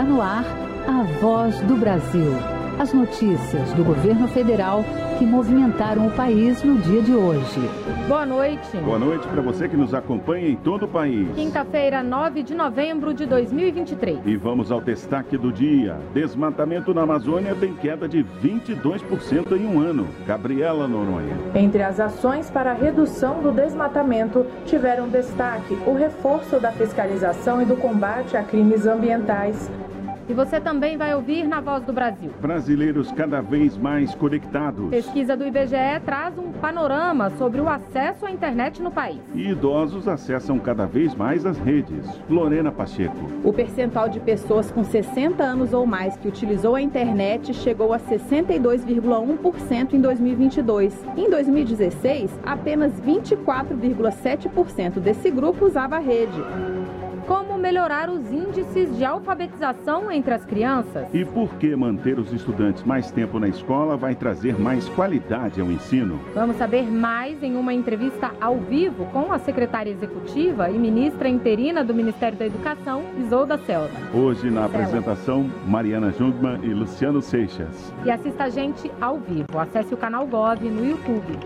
no ar a Voz do Brasil. As notícias do governo federal que movimentaram o país no dia de hoje. Boa noite. Boa noite para você que nos acompanha em todo o país. Quinta-feira, 9 de novembro de 2023. E vamos ao destaque do dia. Desmatamento na Amazônia tem queda de 22% em um ano. Gabriela Noronha. Entre as ações para a redução do desmatamento, tiveram destaque o reforço da fiscalização e do combate a crimes ambientais. E você também vai ouvir na Voz do Brasil. Brasileiros cada vez mais conectados. Pesquisa do IBGE traz um panorama sobre o acesso à internet no país. E idosos acessam cada vez mais as redes. Lorena Pacheco. O percentual de pessoas com 60 anos ou mais que utilizou a internet chegou a 62,1% em 2022. Em 2016, apenas 24,7% desse grupo usava a rede. Como melhorar os índices de alfabetização entre as crianças? E por que manter os estudantes mais tempo na escola vai trazer mais qualidade ao ensino? Vamos saber mais em uma entrevista ao vivo com a secretária executiva e ministra interina do Ministério da Educação, Isolda Cela. Hoje na apresentação, Mariana Jungmann e Luciano Seixas. E assista a gente ao vivo. Acesse o canal Gov no YouTube.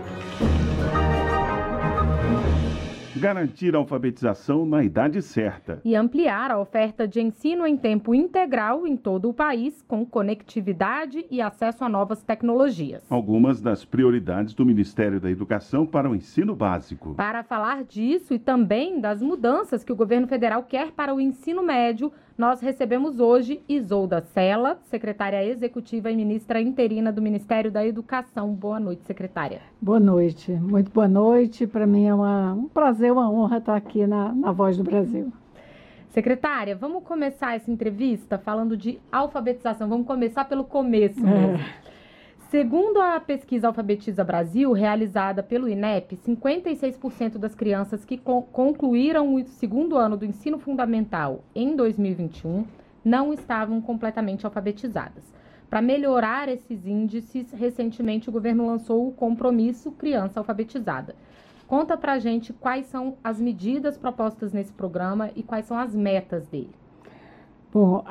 Garantir a alfabetização na idade certa. E ampliar a oferta de ensino em tempo integral em todo o país, com conectividade e acesso a novas tecnologias. Algumas das prioridades do Ministério da Educação para o ensino básico. Para falar disso e também das mudanças que o governo federal quer para o ensino médio, nós recebemos hoje Isolda Cela, secretária executiva e ministra interina do Ministério da Educação. Boa noite, secretária. Boa noite, muito boa noite. Para mim é um prazer, uma honra estar aqui na Voz do Brasil. Secretária, vamos começar essa entrevista falando de alfabetização. Vamos começar pelo começo mesmo. Segundo a pesquisa Alfabetiza Brasil, realizada pelo INEP, 56% das crianças que concluíram o segundo ano do ensino fundamental em 2021 não estavam completamente alfabetizadas. Para melhorar esses índices, recentemente o governo lançou o compromisso Criança Alfabetizada. Conta pra gente quais são as medidas propostas nesse programa e quais são as metas dele. Bom,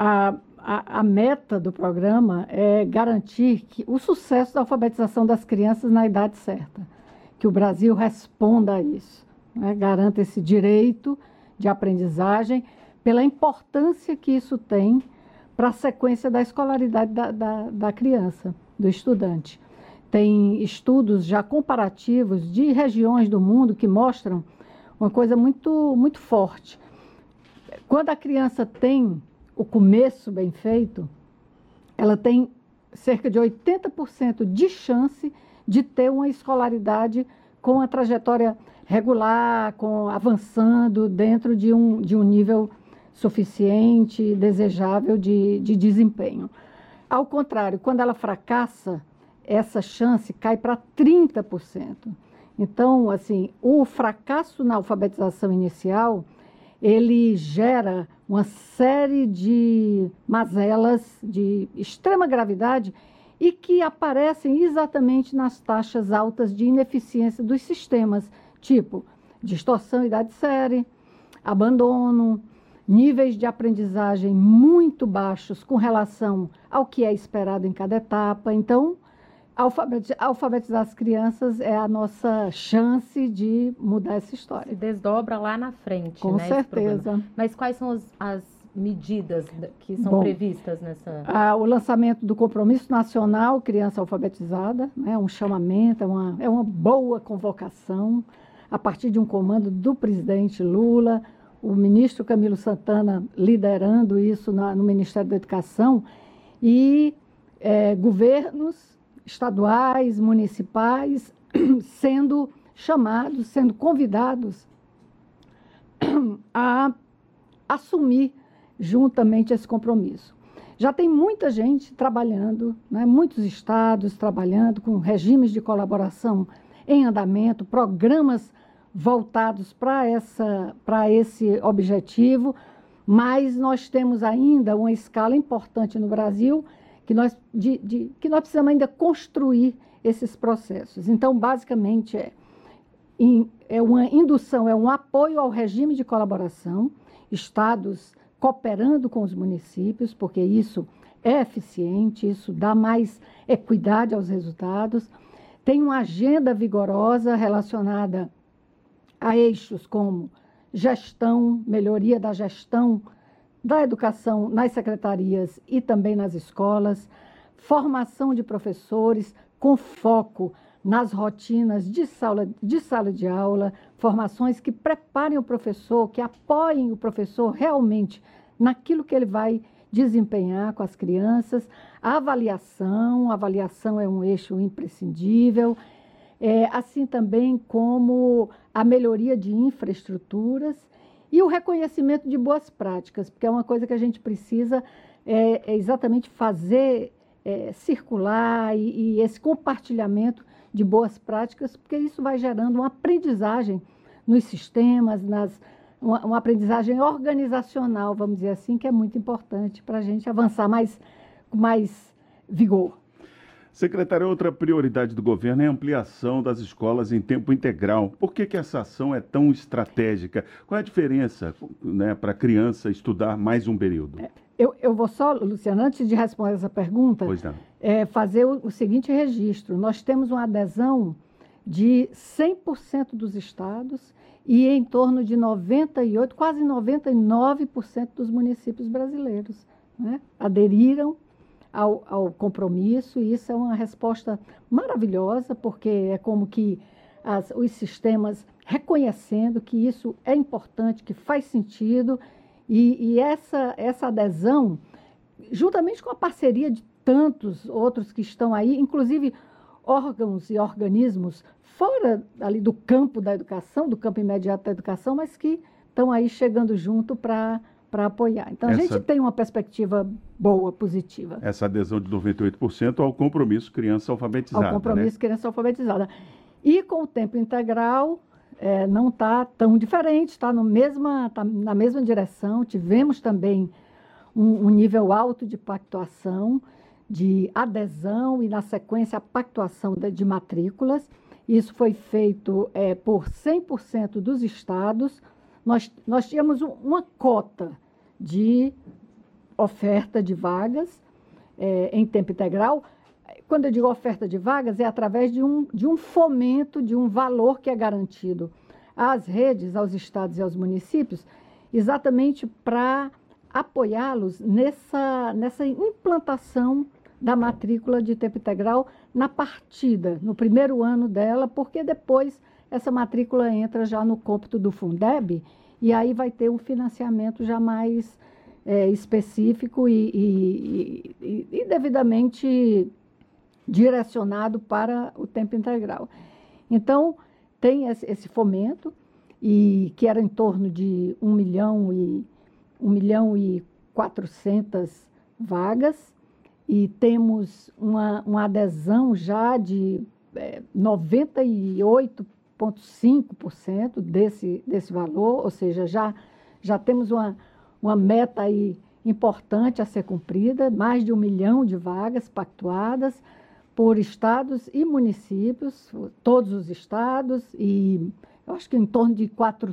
a meta do programa é garantir o sucesso da alfabetização das crianças na idade certa, que o Brasil responda a isso, né? Garanta esse direito de aprendizagem pela importância que isso tem para a sequência da escolaridade da criança, do estudante. Tem estudos já comparativos de regiões do mundo que mostram uma coisa muito, muito forte. Quando a criança tem o começo bem feito, ela tem cerca de 80% de chance de ter uma escolaridade com a trajetória regular, avançando dentro de um nível suficiente e desejável de desempenho. Ao contrário, quando ela fracassa, essa chance cai para 30%. Então, assim, o fracasso na alfabetização inicial, ele gera uma série de mazelas de extrema gravidade e que aparecem exatamente nas taxas altas de ineficiência dos sistemas, tipo distorção idade-série, abandono, níveis de aprendizagem muito baixos com relação ao que é esperado em cada etapa. Então, alfabetizar as crianças é a nossa chance de mudar essa história. Se desdobra lá na frente, com né? certeza. Mas quais são as medidas que são previstas nessa... O lançamento do Compromisso Nacional Criança Alfabetizada, né? Um chamamento, é uma boa convocação, a partir de um comando do presidente Lula, o ministro Camilo Santana liderando isso no Ministério da Educação, e governos estaduais, municipais, sendo chamados, sendo convidados a assumir juntamente esse compromisso. Já tem muita gente trabalhando, né? Muitos estados trabalhando com regimes de colaboração em andamento, programas voltados para esse objetivo, mas nós temos ainda uma escala importante no Brasil que nós precisamos ainda construir esses processos. Então, basicamente, é uma indução, é um apoio ao regime de colaboração. Estados cooperando com os municípios, porque isso é eficiente, isso dá mais equidade aos resultados. Tem uma agenda vigorosa relacionada a eixos como gestão, melhoria da gestão da educação nas secretarias e também nas escolas, formação de professores com foco nas rotinas de sala de aula, formações que preparem o professor, que apoiem o professor realmente naquilo que ele vai desempenhar com as crianças. A avaliação é um eixo imprescindível, assim também como a melhoria de infraestruturas e o reconhecimento de boas práticas, porque é uma coisa que a gente precisa exatamente fazer circular e esse compartilhamento de boas práticas, porque isso vai gerando uma aprendizagem nos sistemas, uma aprendizagem organizacional, vamos dizer assim, que é muito importante para a gente avançar com mais vigor. Secretária, outra prioridade do governo é a ampliação das escolas em tempo integral. Por que essa ação é tão estratégica? Qual é a diferença, né, para a criança estudar mais um período? Eu vou só, Luciana, antes de responder essa pergunta, fazer o seguinte registro. Nós temos uma adesão de 100% dos estados e em torno de 98%, quase 99% dos municípios brasileiros, né, aderiram ao compromisso, e isso é uma resposta maravilhosa, porque é como que os sistemas reconhecendo que isso é importante, que faz sentido, e essa adesão, juntamente com a parceria de tantos outros que estão aí, inclusive órgãos e organismos fora ali do campo da educação, do campo imediato da educação, mas que estão aí chegando junto para apoiar. Então, a gente tem uma perspectiva boa, positiva. Essa adesão de 98% ao compromisso criança alfabetizada. Ao compromisso criança alfabetizada. E com o tempo integral, não está tão diferente, está na mesma direção. Tivemos também um nível alto de pactuação, de adesão e, na sequência, a pactuação de matrículas. Isso foi feito por 100% dos estados. Nós tínhamos uma cota de oferta de vagas em tempo integral. Quando eu digo oferta de vagas, é através de um fomento, de um valor que é garantido às redes, aos estados e aos municípios, exatamente para apoiá-los nessa implantação da matrícula de tempo integral na partida, no primeiro ano dela, porque depois essa matrícula entra já no cômputo do Fundeb, e aí vai ter um financiamento já mais específico e devidamente direcionado para o tempo integral. Então, tem esse fomento, que era em torno de 1 milhão e 400 vagas, e temos uma adesão já de 98,5% desse valor, ou seja, já temos uma meta aí importante a ser cumprida, mais de 1 milhão de vagas pactuadas por estados e municípios, todos os estados, e eu acho que em torno de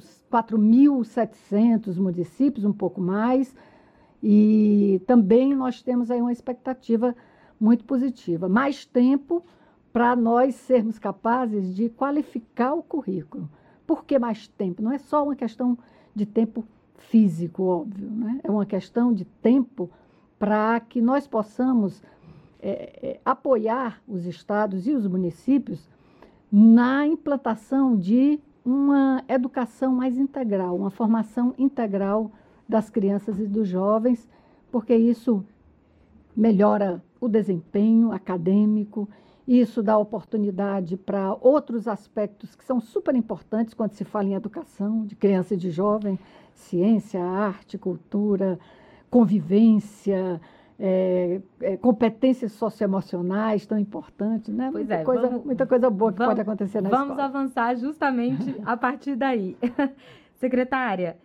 4.700 municípios, um pouco mais. E também nós temos aí uma expectativa muito positiva. Mais tempo para nós sermos capazes de qualificar o currículo. Por que mais tempo? Não é só uma questão de tempo físico, óbvio, né? É uma questão de tempo para que nós possamos apoiar os estados e os municípios na implantação de uma educação mais integral, uma formação integral das crianças e dos jovens, porque isso melhora o desempenho acadêmico, isso dá oportunidade para outros aspectos que são super importantes quando se fala em educação de criança e de jovem, ciência, arte, cultura, convivência, competências socioemocionais tão importantes, né? Muita coisa boa que pode acontecer na escola. Vamos avançar justamente a partir daí. Secretária,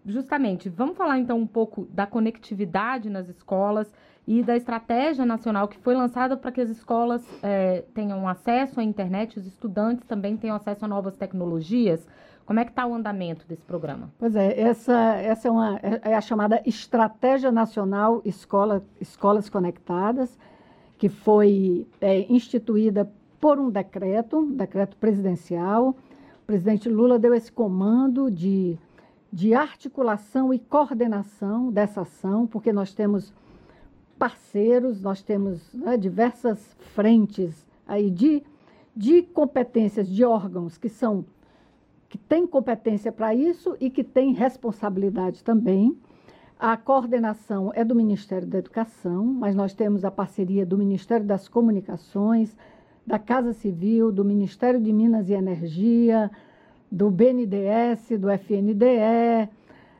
justamente, vamos falar então um pouco da conectividade nas escolas e da estratégia nacional que foi lançada para que as escolas tenham acesso à internet, os estudantes também tenham acesso a novas tecnologias. Como é que está o andamento desse programa? Pois é, essa é a chamada Estratégia Nacional Escolas Conectadas, que foi instituída por um decreto presidencial. O presidente Lula deu esse comando de articulação e coordenação dessa ação, porque nós temos parceiros, nós temos diversas frentes aí de competências de órgãos que têm competência para isso e que têm responsabilidade também. A coordenação é do Ministério da Educação, mas nós temos a parceria do Ministério das Comunicações, da Casa Civil, do Ministério de Minas e Energia, do BNDES, do FNDE,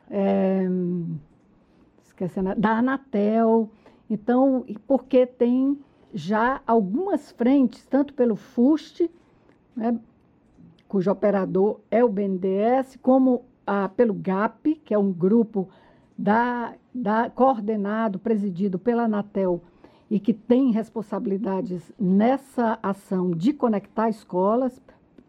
da Anatel. Então, porque tem já algumas frentes, tanto pelo FUST, né, cujo operador é o BNDES, como pelo GAP, que é um grupo coordenado, presidido pela Anatel, e que tem responsabilidades nessa ação de conectar escolas,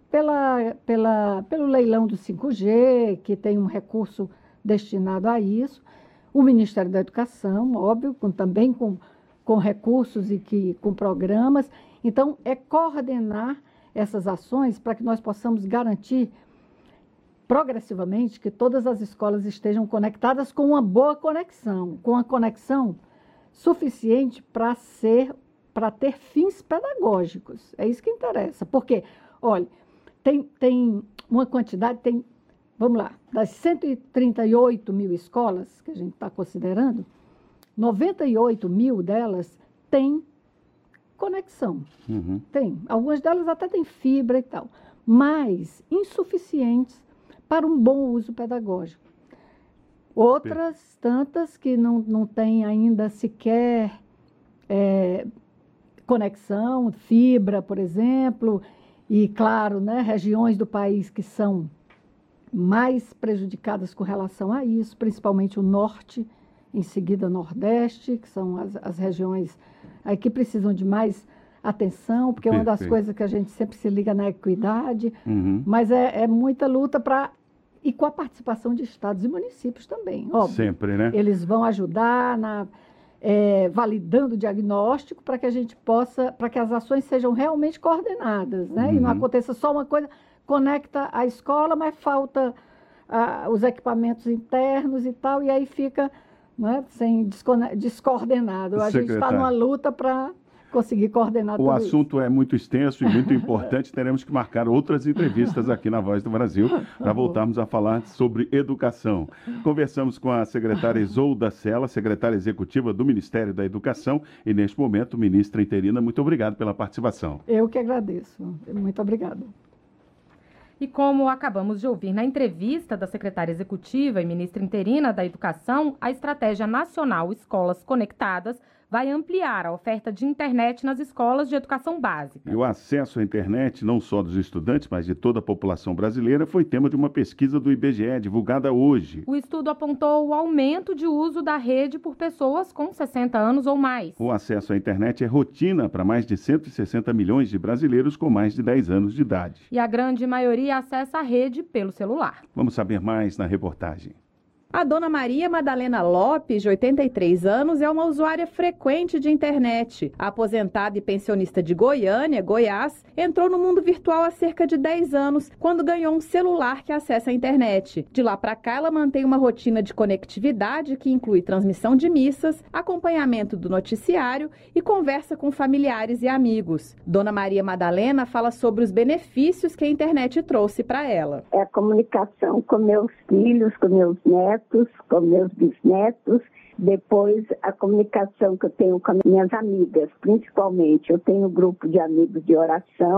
pelo leilão do 5G, que tem um recurso destinado a isso, o Ministério da Educação, óbvio, também com recursos e com programas. Então, é coordenar essas ações para que nós possamos garantir progressivamente que todas as escolas estejam conectadas com uma boa conexão, com uma conexão suficiente para ter fins pedagógicos. É isso que interessa. Porque, olha, tem uma quantidade, vamos lá, das 138 mil escolas que a gente está considerando, 98 mil delas têm conexão. Uhum. Tem. Algumas delas até têm fibra e tal, mas insuficientes para um bom uso pedagógico. Outras tantas que não têm ainda sequer conexão, fibra, por exemplo, e, claro, né, regiões do país que são mais prejudicadas com relação a isso, principalmente o norte, em seguida o nordeste, que são as regiões aí que precisam de mais atenção, porque é uma das coisas que a gente sempre se liga na equidade, mas é muita luta e com a participação de estados e municípios também, óbvio. Sempre, né? Eles vão ajudar validando o diagnóstico para que a gente para que as ações sejam realmente coordenadas, né? E não aconteça só uma coisa, conecta a escola, mas falta os equipamentos internos e tal, e aí fica, né, descoordenado. A gente está numa luta para conseguir coordenar tudo isso. O assunto é muito extenso e muito importante. Teremos que marcar outras entrevistas aqui na Voz do Brasil para voltarmos a falar sobre educação. Conversamos com a secretária Isolda Sela, secretária executiva do Ministério da Educação e, neste momento, ministra interina. Muito obrigado pela participação. Eu que agradeço. Muito obrigada. E como acabamos de ouvir na entrevista da secretária executiva e ministra interina da Educação, a Estratégia Nacional Escolas Conectadas vai ampliar a oferta de internet nas escolas de educação básica. E o acesso à internet, não só dos estudantes, mas de toda a população brasileira, foi tema de uma pesquisa do IBGE, divulgada hoje. O estudo apontou o aumento de uso da rede por pessoas com 60 anos ou mais. O acesso à internet é rotina para mais de 160 milhões de brasileiros com mais de 10 anos de idade. E a grande maioria acessa a rede pelo celular. Vamos saber mais na reportagem. A dona Maria Madalena Lopes, de 83 anos, é uma usuária frequente de internet. A aposentada e pensionista de Goiânia, Goiás, entrou no mundo virtual há cerca de 10 anos, quando ganhou um celular que acessa a internet. De lá para cá, ela mantém uma rotina de conectividade que inclui transmissão de missas, acompanhamento do noticiário e conversa com familiares e amigos. Dona Maria Madalena fala sobre os benefícios que a internet trouxe para ela. É a comunicação com meus filhos, com meus netos, com meus bisnetos, depois a comunicação que eu tenho com minhas amigas, principalmente. Eu tenho um grupo de amigos de oração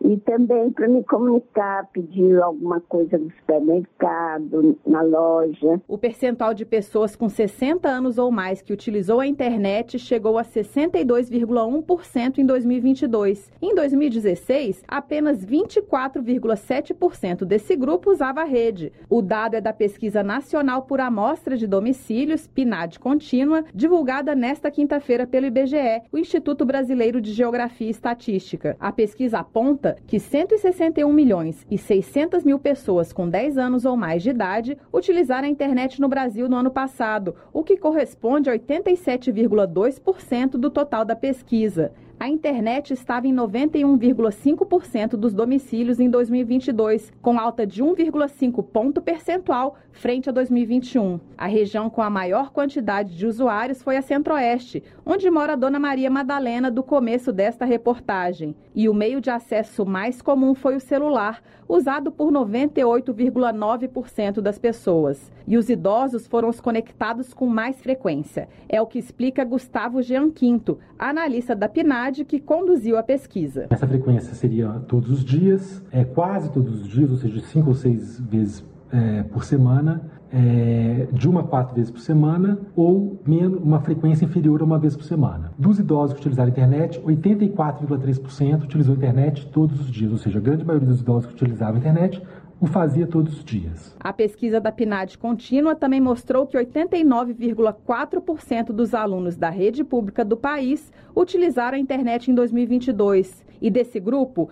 E também para me comunicar, pedir alguma coisa no supermercado, na loja. O percentual de pessoas com 60 anos ou mais que utilizou a internet chegou a 62,1% em 2022. Em 2016, apenas 24,7% desse grupo usava a rede. O dado é da Pesquisa Nacional por Amostra de Domicílios, PNAD Contínua, divulgada nesta quinta-feira pelo IBGE, o Instituto Brasileiro de Geografia e Estatística. A pesquisa aponta que 161.600.000 pessoas com 10 anos ou mais de idade utilizaram a internet no Brasil no ano passado, o que corresponde a 87,2% do total da pesquisa. A internet estava em 91,5% dos domicílios em 2022, com alta de 1,5 ponto percentual frente a 2021. A região com a maior quantidade de usuários foi a Centro-Oeste, onde mora a Dona Maria Madalena do começo desta reportagem. E o meio de acesso mais comum foi o celular, usado por 98,9% das pessoas. E os idosos foram os conectados com mais frequência. É o que explica Gustavo Jean Quinto, analista da PNAD, que conduziu a pesquisa. Essa frequência seria todos os dias, quase todos os dias, ou seja, 5 ou 6 vezes por semana, de 1 a 4 vezes por semana, ou uma frequência inferior a 1 vez por semana. Dos idosos que utilizaram a internet, 84,3% utilizou a internet todos os dias, ou seja, a grande maioria dos idosos que utilizavam a internet o fazia todos os dias. A pesquisa da PNAD Contínua também mostrou que 89,4% dos alunos da rede pública do país utilizaram a internet em 2022. E desse grupo,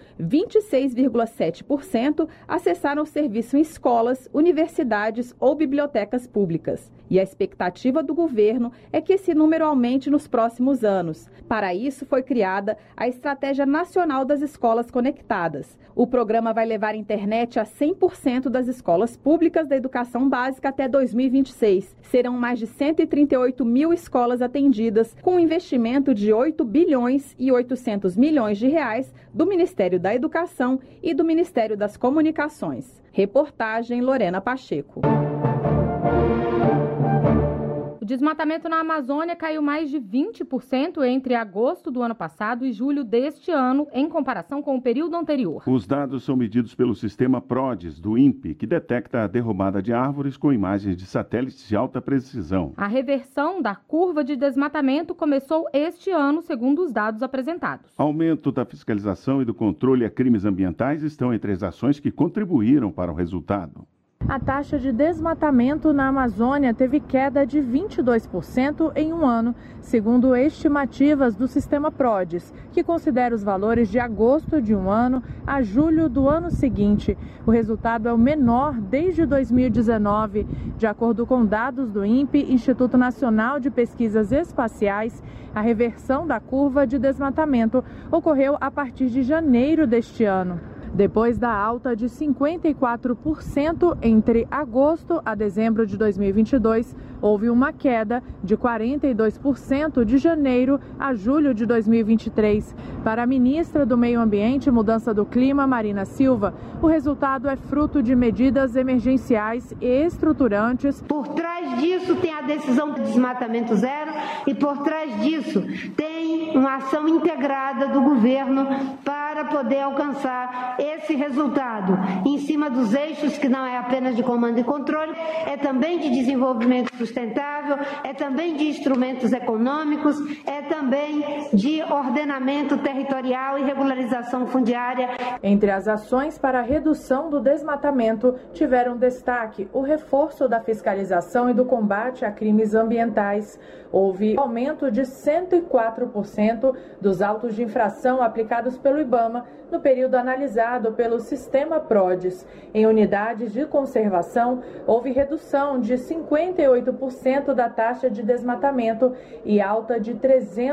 26,7% acessaram o serviço em escolas, universidades ou bibliotecas públicas. E a expectativa do governo é que esse número aumente nos próximos anos. Para isso, foi criada a Estratégia Nacional das Escolas Conectadas. O programa vai levar a internet a 100% das escolas públicas da educação básica até 2026. Serão mais de 138 mil escolas atendidas, com um investimento de 8 bilhões e 800 milhões de reais do Ministério da Educação e do Ministério das Comunicações. Reportagem Lorena Pacheco. O desmatamento na Amazônia caiu mais de 20% entre agosto do ano passado e julho deste ano, em comparação com o período anterior. Os dados são medidos pelo sistema PRODES, do INPE, que detecta a derrubada de árvores com imagens de satélites de alta precisão. A reversão da curva de desmatamento começou este ano, segundo os dados apresentados. Aumento da fiscalização e do controle a crimes ambientais estão entre as ações que contribuíram para o resultado. A taxa de desmatamento na Amazônia teve queda de 22% em um ano, segundo estimativas do sistema PRODES, que considera os valores de agosto de um ano a julho do ano seguinte. O resultado é o menor desde 2019. De acordo com dados do INPE, Instituto Nacional de Pesquisas Espaciais, a reversão da curva de desmatamento ocorreu a partir de janeiro deste ano. Depois da alta de 54% entre agosto a dezembro de 2022, houve uma queda de 42% de janeiro a julho de 2023. Para a ministra do Meio Ambiente e Mudança do Clima, Marina Silva, o resultado é fruto de medidas emergenciais e estruturantes. Por trás disso tem a decisão de desmatamento zero e por trás disso tem uma ação integrada do governo para poder alcançar esse resultado em cima dos eixos que não é apenas de comando e controle, é também de desenvolvimento sustentável, é também de instrumentos econômicos, é também de ordenamento territorial e regularização fundiária. Entre as ações para a redução do desmatamento, tiveram destaque o reforço da fiscalização e do combate a crimes ambientais. Houve aumento de 104% dos autos de infração aplicados pelo IBAMA no período analisado pelo sistema PRODES. Em unidades de conservação, houve redução de 58% da taxa de desmatamento e alta de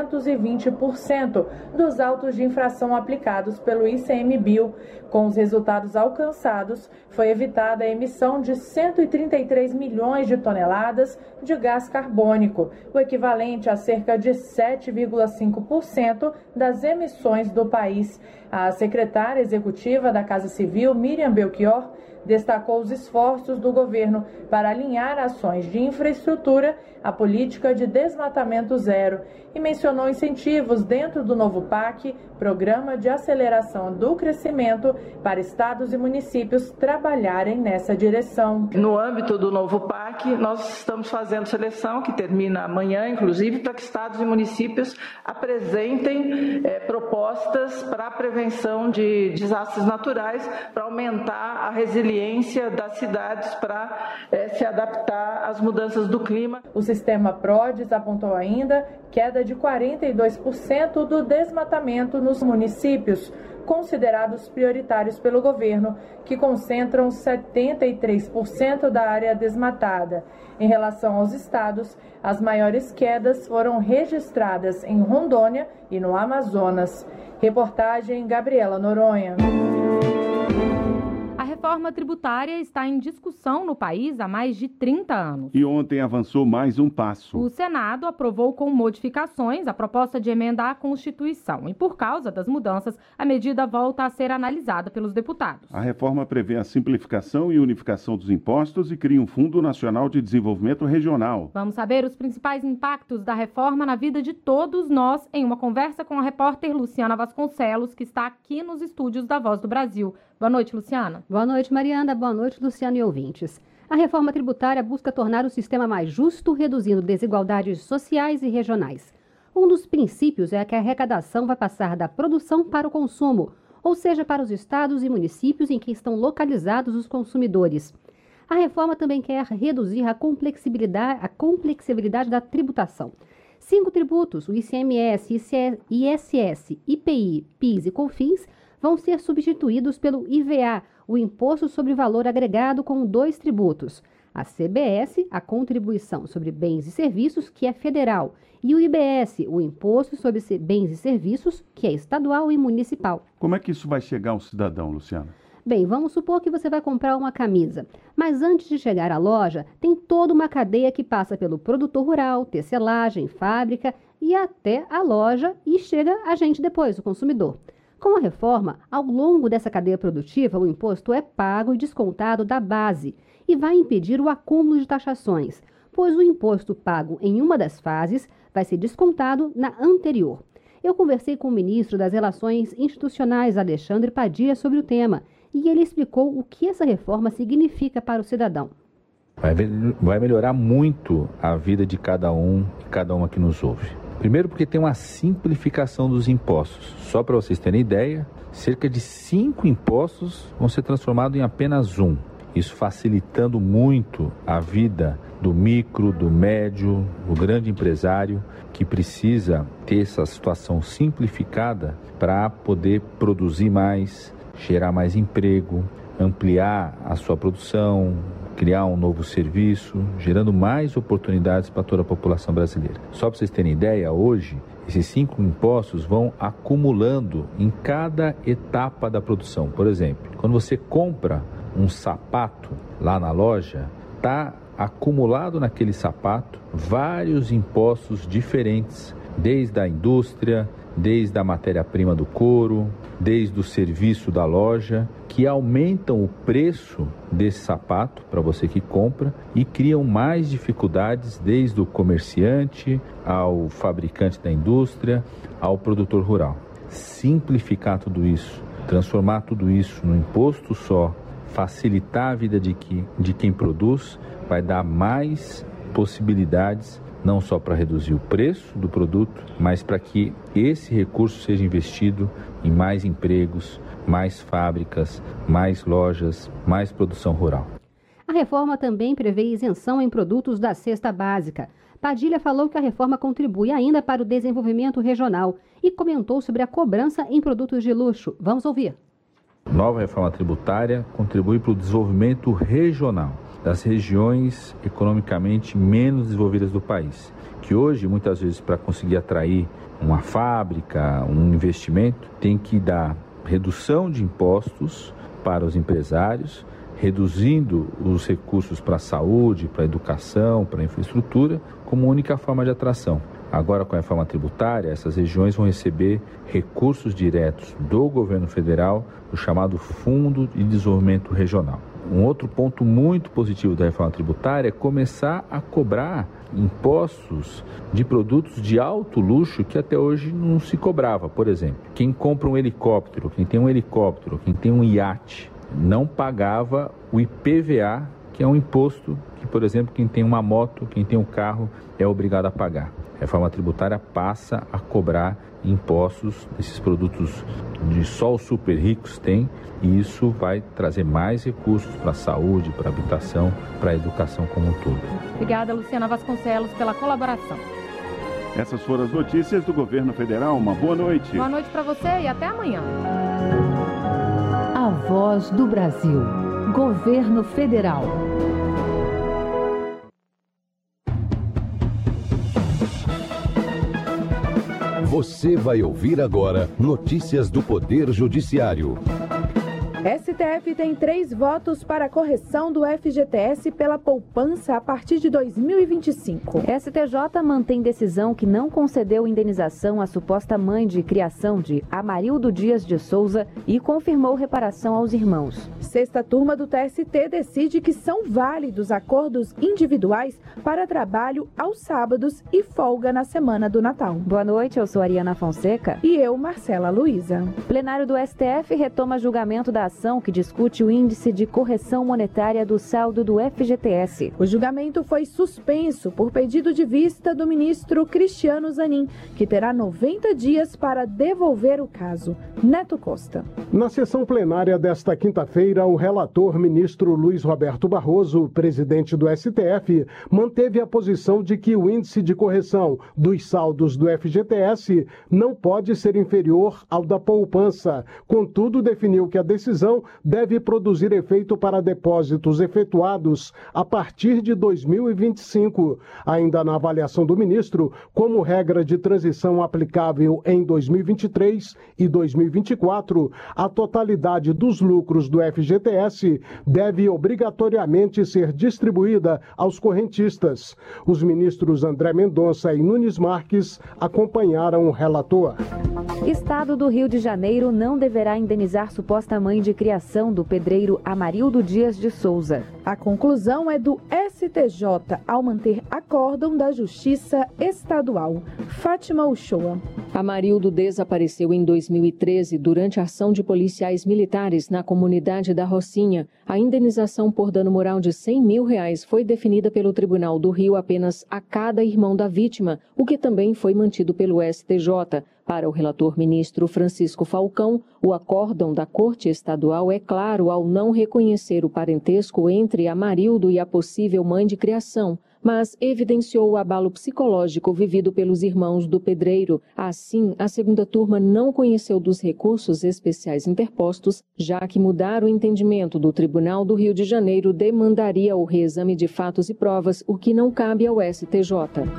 320% dos autos de infração aplicados pelo ICMBio. Com os resultados alcançados, foi evitada a emissão de 133 milhões de toneladas de gás carbônico, o equivalente a cerca de 7,5% das emissões do país. A secretária executiva da Casa Civil, Miriam Belchior, destacou os esforços do governo para alinhar ações de infraestrutura à política de desmatamento zero e mencionou incentivos dentro do novo PAC, Programa de Aceleração do Crescimento, para estados e municípios trabalharem nessa direção. No âmbito do novo PAC, nós estamos fazendo seleção, que termina amanhã, inclusive, para que estados e municípios apresentem propostas para a prevenção de desastres naturais, para aumentar a resiliência das cidades para se adaptar às mudanças do clima. O sistema PRODES apontou ainda queda de 42% do desmatamento nos municípios, considerados prioritários pelo governo, que concentram 73% da área desmatada. Em relação aos estados, as maiores quedas foram registradas em Rondônia e no Amazonas. Reportagem Gabriela Noronha. A reforma tributária está em discussão no país há mais de 30 anos. E ontem avançou mais um passo. O Senado aprovou com modificações a proposta de emenda à Constituição. E por causa das mudanças, a medida volta a ser analisada pelos deputados. A reforma prevê a simplificação e unificação dos impostos e cria um Fundo Nacional de Desenvolvimento Regional. Vamos saber os principais impactos da reforma na vida de todos nós em uma conversa com a repórter Luciana Vasconcelos, que está aqui nos estúdios da Voz do Brasil. Boa noite, Luciana. Boa noite, Mariana. Boa noite, Luciano e ouvintes. A reforma tributária busca tornar o sistema mais justo, reduzindo desigualdades sociais e regionais. Um dos princípios é que a arrecadação vai passar da produção para o consumo, ou seja, para os estados e municípios em que estão localizados os consumidores. A reforma também quer reduzir a complexibilidade da tributação. 5 tributos, o ICMS, ISS, IPI, PIS e COFINS, vão ser substituídos pelo IVA, o Imposto sobre Valor Agregado, com 2 tributos. A CBS, a Contribuição sobre Bens e Serviços, que é federal, e o IBS, o Imposto sobre Bens e Serviços, que é estadual e municipal. Como é que isso vai chegar ao cidadão, Luciana? Bem, vamos supor que você vai comprar uma camisa, mas antes de chegar à loja, tem toda uma cadeia que passa pelo produtor rural, tecelagem, fábrica e até a loja e chega a gente depois, o consumidor. Com a reforma, ao longo dessa cadeia produtiva, o imposto é pago e descontado da base e vai impedir o acúmulo de taxações, pois o imposto pago em uma das fases vai ser descontado na anterior. Eu conversei com o ministro das Relações Institucionais, Alexandre Padilha, sobre o tema e ele explicou o que essa reforma significa para o cidadão. Vai melhorar muito a vida de cada um e cada uma que nos ouve. Primeiro porque tem uma simplificação dos impostos. Só para vocês terem ideia, cerca de 5 impostos vão ser transformados em apenas 1. Isso facilitando muito a vida do micro, do médio, do grande empresário que precisa ter essa situação simplificada para poder produzir mais, gerar mais emprego, ampliar a sua produção, criar um novo serviço, gerando mais oportunidades para toda a população brasileira. Só para vocês terem ideia, hoje, esses 5 impostos vão acumulando em cada etapa da produção. Por exemplo, quando você compra um sapato lá na loja, está acumulado naquele sapato vários impostos diferentes, desde a indústria, desde a matéria-prima do couro, desde o serviço da loja, que aumentam o preço desse sapato para você que compra e criam mais dificuldades desde o comerciante ao fabricante da indústria, ao produtor rural. Simplificar tudo isso, transformar tudo isso num imposto só, facilitar a vida de quem produz, vai dar mais possibilidades não só para reduzir o preço do produto, mas para que esse recurso seja investido em mais empregos, mais fábricas, mais lojas, mais produção rural. A reforma também prevê isenção em produtos da cesta básica. Padilha falou que a reforma contribui ainda para o desenvolvimento regional e comentou sobre a cobrança em produtos de luxo. Vamos ouvir. Nova reforma tributária contribui para o desenvolvimento regional das regiões economicamente menos desenvolvidas do país, que hoje, muitas vezes, para conseguir atrair uma fábrica, um investimento, tem que dar redução de impostos para os empresários, reduzindo os recursos para a saúde, para a educação, para a infraestrutura, como única forma de atração. Agora, com a reforma tributária, essas regiões vão receber recursos diretos do governo federal, o chamado Fundo de Desenvolvimento Regional. Um outro ponto muito positivo da reforma tributária é começar a cobrar impostos de produtos de alto luxo que até hoje não se cobrava. Por exemplo, quem compra um helicóptero, quem tem um helicóptero, quem tem um iate, não pagava o IPVA, que é um imposto que, por exemplo, quem tem uma moto, quem tem um carro, é obrigado a pagar. A reforma tributária passa a cobrar impostos desses produtos de só os super ricos têm, e isso vai trazer mais recursos para a saúde, para a habitação, para a educação como um todo. Obrigada, Luciana Vasconcelos, pela colaboração. Essas foram as notícias do governo federal. Uma boa noite. Boa noite para você e até amanhã. A Voz do Brasil. Governo Federal. Você vai ouvir agora notícias do Poder Judiciário. STF tem 3 votos para a correção do FGTS pela poupança a partir de 2025. STJ mantém decisão que não concedeu indenização à suposta mãe de criação de Amarildo Dias de Souza e confirmou reparação aos irmãos. Sexta turma do TST decide que são válidos acordos individuais para trabalho aos sábados e folga na semana do Natal. Boa noite, eu sou Ariana Fonseca. E eu, Marcela Luiza. Plenário do STF retoma julgamento da ação que discute o índice de correção monetária do saldo do FGTS. O julgamento foi suspenso por pedido de vista do ministro Cristiano Zanin, que terá 90 dias para devolver o caso. Neto Costa. Na sessão plenária desta quinta-feira, o relator ministro Luiz Roberto Barroso, presidente do STF, manteve a posição de que o índice de correção dos saldos do FGTS não pode ser inferior ao da poupança. Contudo, definiu que a decisão deve produzir efeito para depósitos efetuados a partir de 2025. Ainda na avaliação do ministro, como regra de transição aplicável em 2023 e 2024, a totalidade dos lucros do FGTS deve obrigatoriamente ser distribuída aos correntistas. Os ministros André Mendonça e Nunes Marques acompanharam o relator. Estado do Rio de Janeiro não deverá indenizar suposta mãe de criação do pedreiro Amarildo Dias de Souza. A conclusão é do STJ ao manter acórdão da Justiça Estadual. Fátima Uchoa. Amarildo desapareceu em 2013 durante a ação de policiais militares na comunidade da Rocinha. A indenização por dano moral de R$100 mil foi definida pelo Tribunal do Rio apenas a cada irmão da vítima, o que também foi mantido pelo STJ. Para o relator ministro Francisco Falcão, o acórdão da Corte Estadual é claro ao não reconhecer o parentesco entre Amarildo e a possível mãe de criação, mas evidenciou o abalo psicológico vivido pelos irmãos do pedreiro. Assim, a segunda turma não conheceu dos recursos especiais interpostos, já que mudar o entendimento do Tribunal do Rio de Janeiro demandaria o reexame de fatos e provas, o que não cabe ao STJ.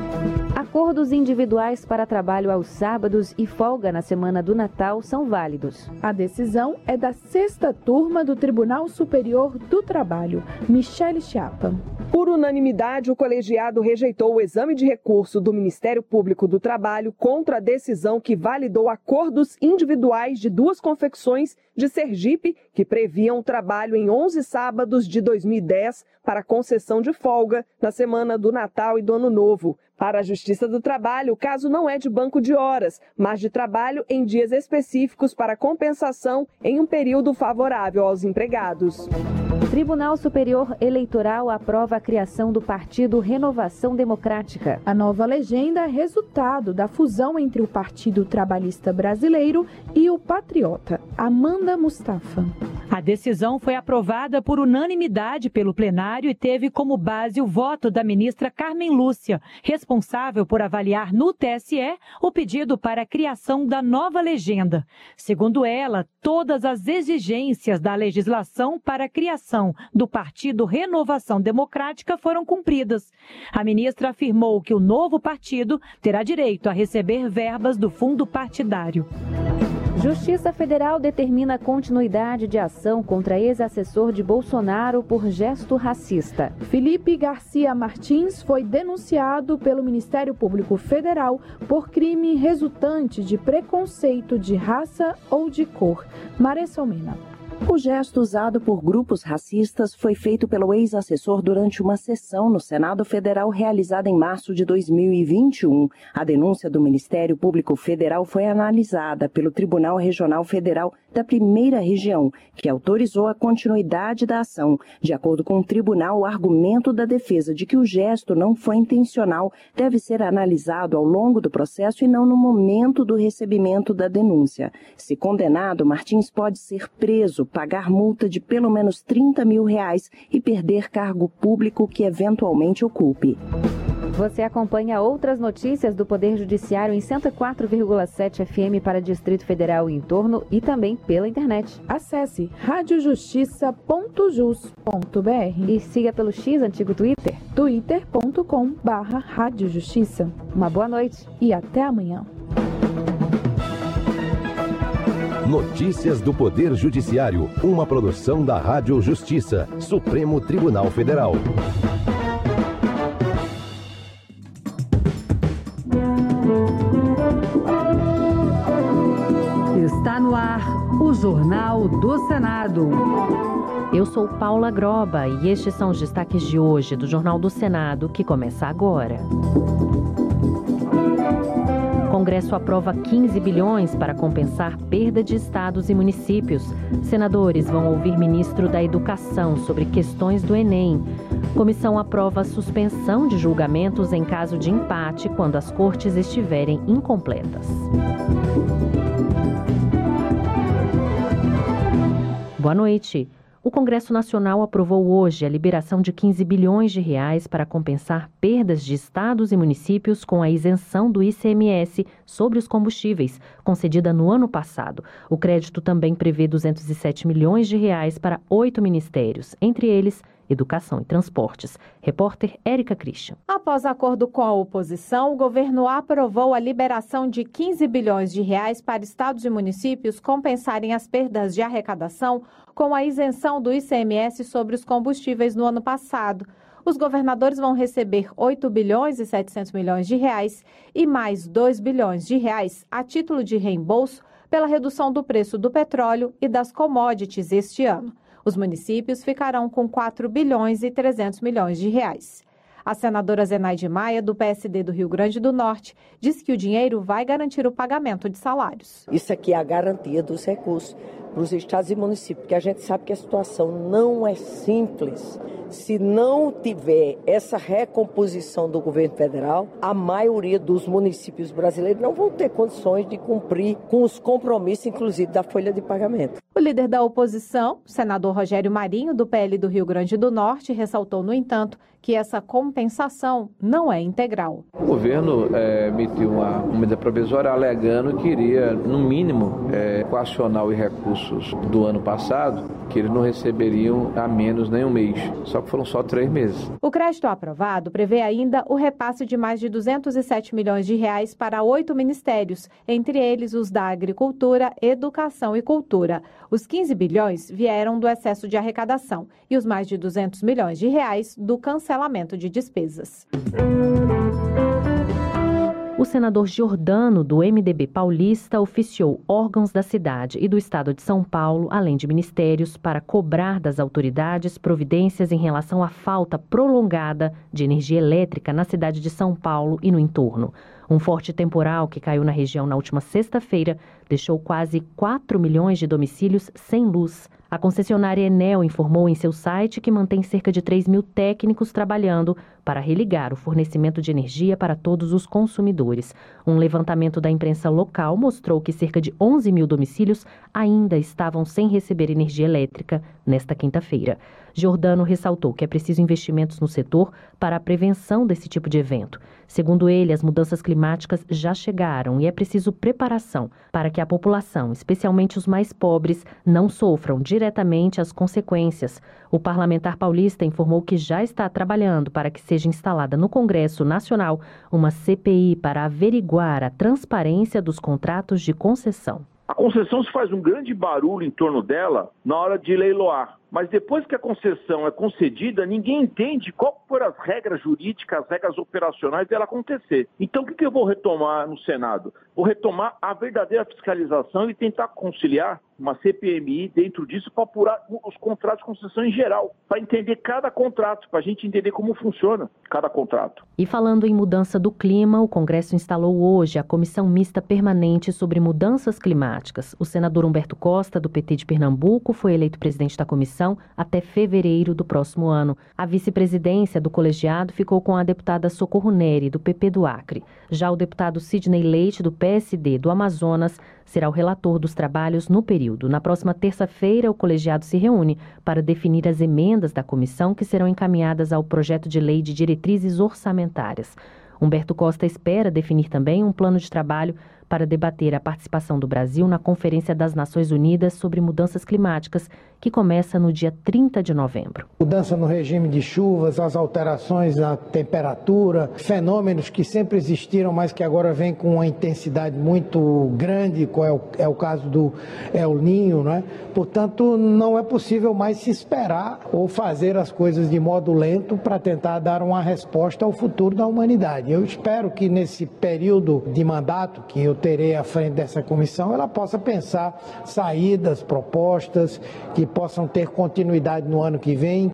Acordos individuais para trabalho aos sábados e folga na semana do Natal são válidos. A decisão é da sexta turma do Tribunal Superior do Trabalho. Michele Chiapa. Por unanimidade, o colegiado rejeitou o exame de recurso do Ministério Público do Trabalho contra a decisão que validou acordos individuais de 2 confecções de Sergipe que previam o trabalho em 11 sábados de 2010 para concessão de folga na semana do Natal e do Ano Novo. Para a Justiça do Trabalho, o caso não é de banco de horas, mas de trabalho em dias específicos para compensação em um período favorável aos empregados. Tribunal Superior Eleitoral aprova a criação do Partido Renovação Democrática. A nova legenda é resultado da fusão entre o Partido Trabalhista Brasileiro e o Patriota. Amanda Mustafa. A decisão foi aprovada por unanimidade pelo plenário e teve como base o voto da ministra Carmen Lúcia, responsável por avaliar no TSE o pedido para a criação da nova legenda. Segundo ela, todas as exigências da legislação para a criação do Partido Renovação Democrática foram cumpridas. A ministra afirmou que o novo partido terá direito a receber verbas do fundo partidário. Justiça Federal determina a continuidade de ação contra ex-assessor de Bolsonaro por gesto racista. Felipe Garcia Martins foi denunciado pelo Ministério Público Federal por crime resultante de preconceito de raça ou de cor. Maressa Almeida. O gesto usado por grupos racistas foi feito pelo ex-assessor durante uma sessão no Senado Federal realizada em março de 2021. A denúncia do Ministério Público Federal foi analisada pelo Tribunal Regional Federal da Primeira Região, que autorizou a continuidade da ação. De acordo com o tribunal, o argumento da defesa de que o gesto não foi intencional deve ser analisado ao longo do processo e não no momento do recebimento da denúncia. Se condenado, Martins pode ser preso, pagar multa de pelo menos R$30 mil e perder cargo público que eventualmente ocupe. Você acompanha outras notícias do Poder Judiciário em 104,7 FM para Distrito Federal e entorno e também pela internet. Acesse radiojustiça.jus.br e siga pelo X antigo Twitter, twitter.com/radiojustiça. Uma boa noite e até amanhã. Notícias do Poder Judiciário, uma produção da Rádio Justiça, Supremo Tribunal Federal. Está no ar o Jornal do Senado. Eu sou Paula Groba e estes são os destaques de hoje do Jornal do Senado, que começa agora. O Congresso aprova 15 bilhões para compensar perda de estados e municípios. Senadores vão ouvir ministro da Educação sobre questões do Enem. Comissão aprova a suspensão de julgamentos em caso de empate quando as cortes estiverem incompletas. Boa noite. O Congresso Nacional aprovou hoje a liberação de 15 bilhões de reais para compensar perdas de estados e municípios com a isenção do ICMS sobre os combustíveis, concedida no ano passado. O crédito também prevê 207 milhões de reais para 8 ministérios, entre eles Educação e Transportes. Repórter Érica Christian. Após acordo com a oposição, o governo aprovou a liberação de 15 bilhões de reais para estados e municípios compensarem as perdas de arrecadação com a isenção do ICMS sobre os combustíveis no ano passado. Os governadores vão receber 8 bilhões e 700 milhões de reais e mais 2 bilhões de reais a título de reembolso pela redução do preço do petróleo e das commodities este ano. Os municípios ficarão com 4 bilhões e 300 milhões de reais. A senadora Zenaide Maia, do PSD do Rio Grande do Norte, diz que o dinheiro vai garantir o pagamento de salários. Isso aqui é a garantia dos recursos para os estados e municípios, porque a gente sabe que a situação não é simples. Se não tiver essa recomposição do governo federal, a maioria dos municípios brasileiros não vão ter condições de cumprir com os compromissos, inclusive da folha de pagamento. O líder da oposição, o senador Rogério Marinho, do PL do Rio Grande do Norte, ressaltou, no entanto, que essa compensação não é integral. O governo emitiu uma medida provisória alegando que iria, no mínimo, coacionar os recursos do ano passado, que eles não receberiam a menos nem um mês, só que foram só 3 meses. O crédito aprovado prevê ainda o repasse de mais de 207 milhões de reais para 8 ministérios, entre eles os da Agricultura, Educação e Cultura. Os 15 bilhões vieram do excesso de arrecadação e os mais de 200 milhões de reais do cancelamento de despesas. O senador Giordano, do MDB paulista, oficiou órgãos da cidade e do estado de São Paulo, além de ministérios, para cobrar das autoridades providências em relação à falta prolongada de energia elétrica na cidade de São Paulo e no entorno. Um forte temporal que caiu na região na última sexta-feira deixou quase 4 milhões de domicílios sem luz. A concessionária Enel informou em seu site que mantém cerca de 3 mil técnicos trabalhando para religar o fornecimento de energia para todos os consumidores. Um levantamento da imprensa local mostrou que cerca de 11 mil domicílios ainda estavam sem receber energia elétrica nesta quinta-feira. Giordano ressaltou que é preciso investimentos no setor para a prevenção desse tipo de evento. Segundo ele, as mudanças climáticas já chegaram e é preciso preparação para que a população, especialmente os mais pobres, não sofram diretamente as consequências. O parlamentar paulista informou que já está trabalhando para que seja instalada no Congresso Nacional uma CPI para averiguar a transparência dos contratos de concessão. A concessão se faz um grande barulho em torno dela na hora de leiloar. Mas depois que a concessão é concedida, ninguém entende qual foram as regras jurídicas, as regras operacionais dela acontecer. Então, o que eu vou retomar no Senado? Vou retomar a verdadeira fiscalização e tentar conciliar uma CPMI dentro disso para apurar os contratos de concessão em geral, para entender cada contrato, para a gente entender como funciona cada contrato. E falando em mudança do clima, o Congresso instalou hoje a Comissão Mista Permanente sobre Mudanças Climáticas. O senador Humberto Costa, do PT de Pernambuco, foi eleito presidente da comissão até fevereiro do próximo ano. A vice-presidência do colegiado ficou com a deputada Socorro Neri, do PP do Acre. Já o deputado Sidney Leite, do PSD do Amazonas, será o relator dos trabalhos no período. Na próxima terça-feira, o colegiado se reúne para definir as emendas da comissão que serão encaminhadas ao projeto de lei de diretrizes orçamentárias. Humberto Costa espera definir também um plano de trabalho para debater a participação do Brasil na Conferência das Nações Unidas sobre Mudanças Climáticas, que começa no dia 30 de novembro. Mudança no regime de chuvas, as alterações na temperatura, fenômenos que sempre existiram, mas que agora vêm com uma intensidade muito grande, é o caso do El Niño, né? Portanto, não é possível mais se esperar ou fazer as coisas de modo lento para tentar dar uma resposta ao futuro da humanidade. Eu espero que nesse período de mandato que eu terei à frente dessa comissão, ela possa pensar saídas, propostas que possam ter continuidade no ano que vem.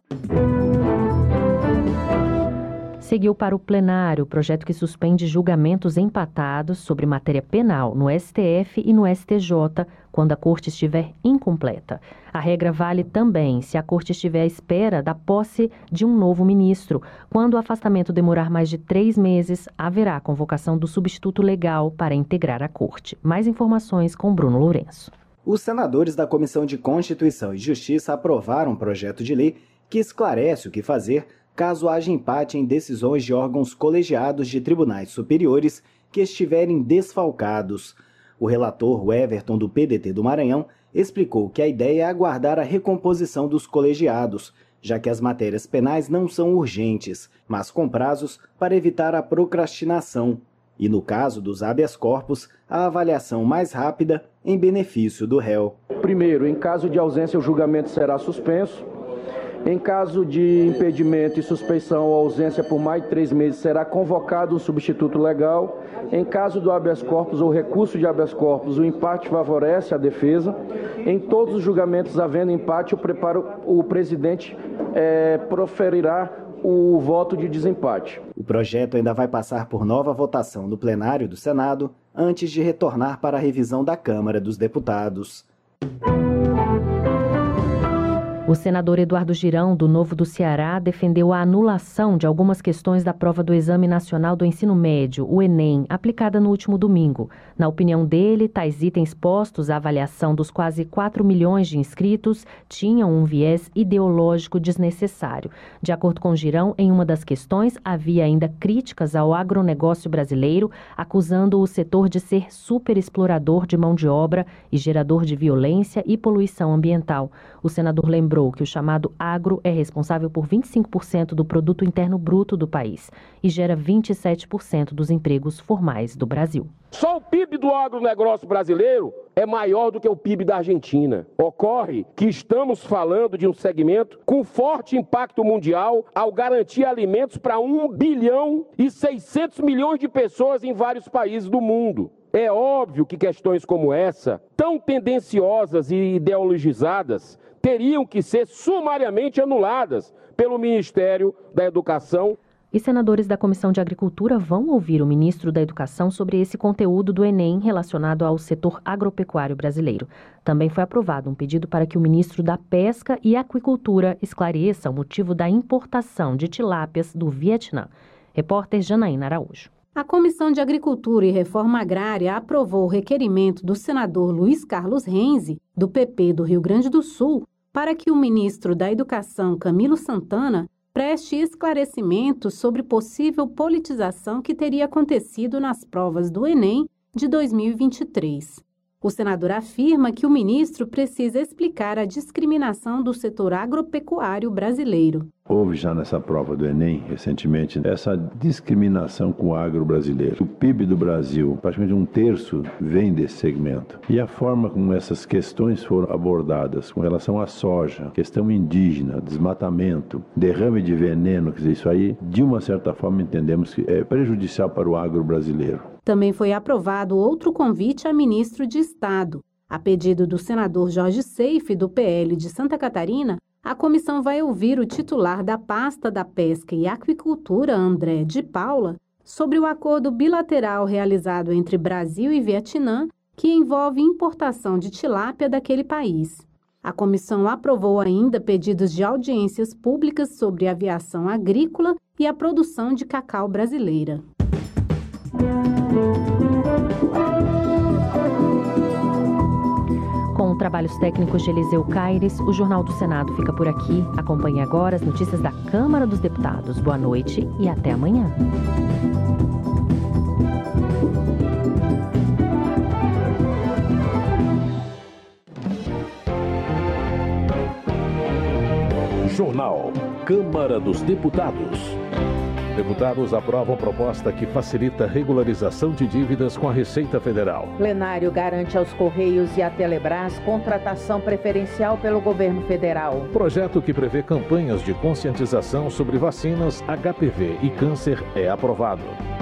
Seguiu para o plenário o projeto que suspende julgamentos empatados sobre matéria penal no STF e no STJ, quando a corte estiver incompleta. A regra vale também se a corte estiver à espera da posse de um novo ministro. Quando o afastamento demorar mais de 3 meses, haverá a convocação do substituto legal para integrar a corte. Mais informações com Bruno Lourenço. Os senadores da Comissão de Constituição e Justiça aprovaram um projeto de lei que esclarece o que fazer caso haja empate em decisões de órgãos colegiados de tribunais superiores que estiverem desfalcados. O relator, o Everton, do PDT do Maranhão, explicou que a ideia é aguardar a recomposição dos colegiados, já que as matérias penais não são urgentes, mas com prazos para evitar a procrastinação. E no caso dos habeas corpus, a avaliação mais rápida em benefício do réu. Primeiro, em caso de ausência, o julgamento será suspenso. Em caso de impedimento e suspeição ou ausência por mais de 3 meses, será convocado um substituto legal. Em caso do habeas corpus ou recurso de habeas corpus, o empate favorece a defesa. Em todos os julgamentos havendo empate, o presidente proferirá o voto de desempate. O projeto ainda vai passar por nova votação no plenário do Senado, antes de retornar para a revisão da Câmara dos Deputados. O senador Eduardo Girão, do Novo do Ceará, defendeu a anulação de algumas questões da prova do Exame Nacional do Ensino Médio, o Enem, aplicada no último domingo. Na opinião dele, tais itens postos à avaliação dos quase 4 milhões de inscritos tinham um viés ideológico desnecessário. De acordo com Girão, em uma das questões havia ainda críticas ao agronegócio brasileiro, acusando o setor de ser superexplorador de mão de obra e gerador de violência e poluição ambiental. O senador lembrou que o chamado agro é responsável por 25% do produto interno bruto do país e gera 27% dos empregos formais do Brasil. Só o PIB do agronegócio brasileiro é maior do que o PIB da Argentina. Ocorre que estamos falando de um segmento com forte impacto mundial ao garantir alimentos para 1 bilhão e 600 milhões de pessoas em vários países do mundo. É óbvio que questões como essa, tão tendenciosas e ideologizadas, teriam que ser sumariamente anuladas pelo Ministério da Educação. E senadores da Comissão de Agricultura vão ouvir o ministro da Educação sobre esse conteúdo do Enem relacionado ao setor agropecuário brasileiro. Também foi aprovado um pedido para que o ministro da Pesca e Aquicultura esclareça o motivo da importação de tilápias do Vietnã. Repórter Janaína Araújo. A Comissão de Agricultura e Reforma Agrária aprovou o requerimento do senador Luiz Carlos Renzi, do PP do Rio Grande do Sul, para que o ministro da Educação, Camilo Santana, preste esclarecimentos sobre possível politização que teria acontecido nas provas do Enem de 2023. O senador afirma que o ministro precisa explicar a discriminação do setor agropecuário brasileiro. houve já nessa prova do Enem, recentemente, essa discriminação com o agro brasileiro. O PIB do Brasil, praticamente 1/3 vem desse segmento. E a forma como essas questões foram abordadas com relação à soja, questão indígena, desmatamento, derrame de veneno, quer dizer, isso aí, de uma certa forma, entendemos que é prejudicial para o agro brasileiro. Também foi aprovado outro convite a ministro de Estado. A pedido do senador Jorge Seife, do PL de Santa Catarina, a comissão vai ouvir o titular da pasta da Pesca e Aquicultura, André de Paula, sobre o acordo bilateral realizado entre Brasil e Vietnã, que envolve importação de tilápia daquele país. A comissão aprovou ainda pedidos de audiências públicas sobre aviação agrícola e a produção de cacau brasileira. Com trabalhos técnicos de Eliseu Caires, o Jornal do Senado fica por aqui. Acompanhe agora as notícias da Câmara dos Deputados. Boa noite e até amanhã. Jornal Câmara dos Deputados. Deputados aprovam proposta que facilita a regularização de dívidas com a Receita Federal. Plenário garante aos Correios e à Telebrás contratação preferencial pelo governo federal. Projeto que prevê campanhas de conscientização sobre vacinas, HPV e câncer é aprovado.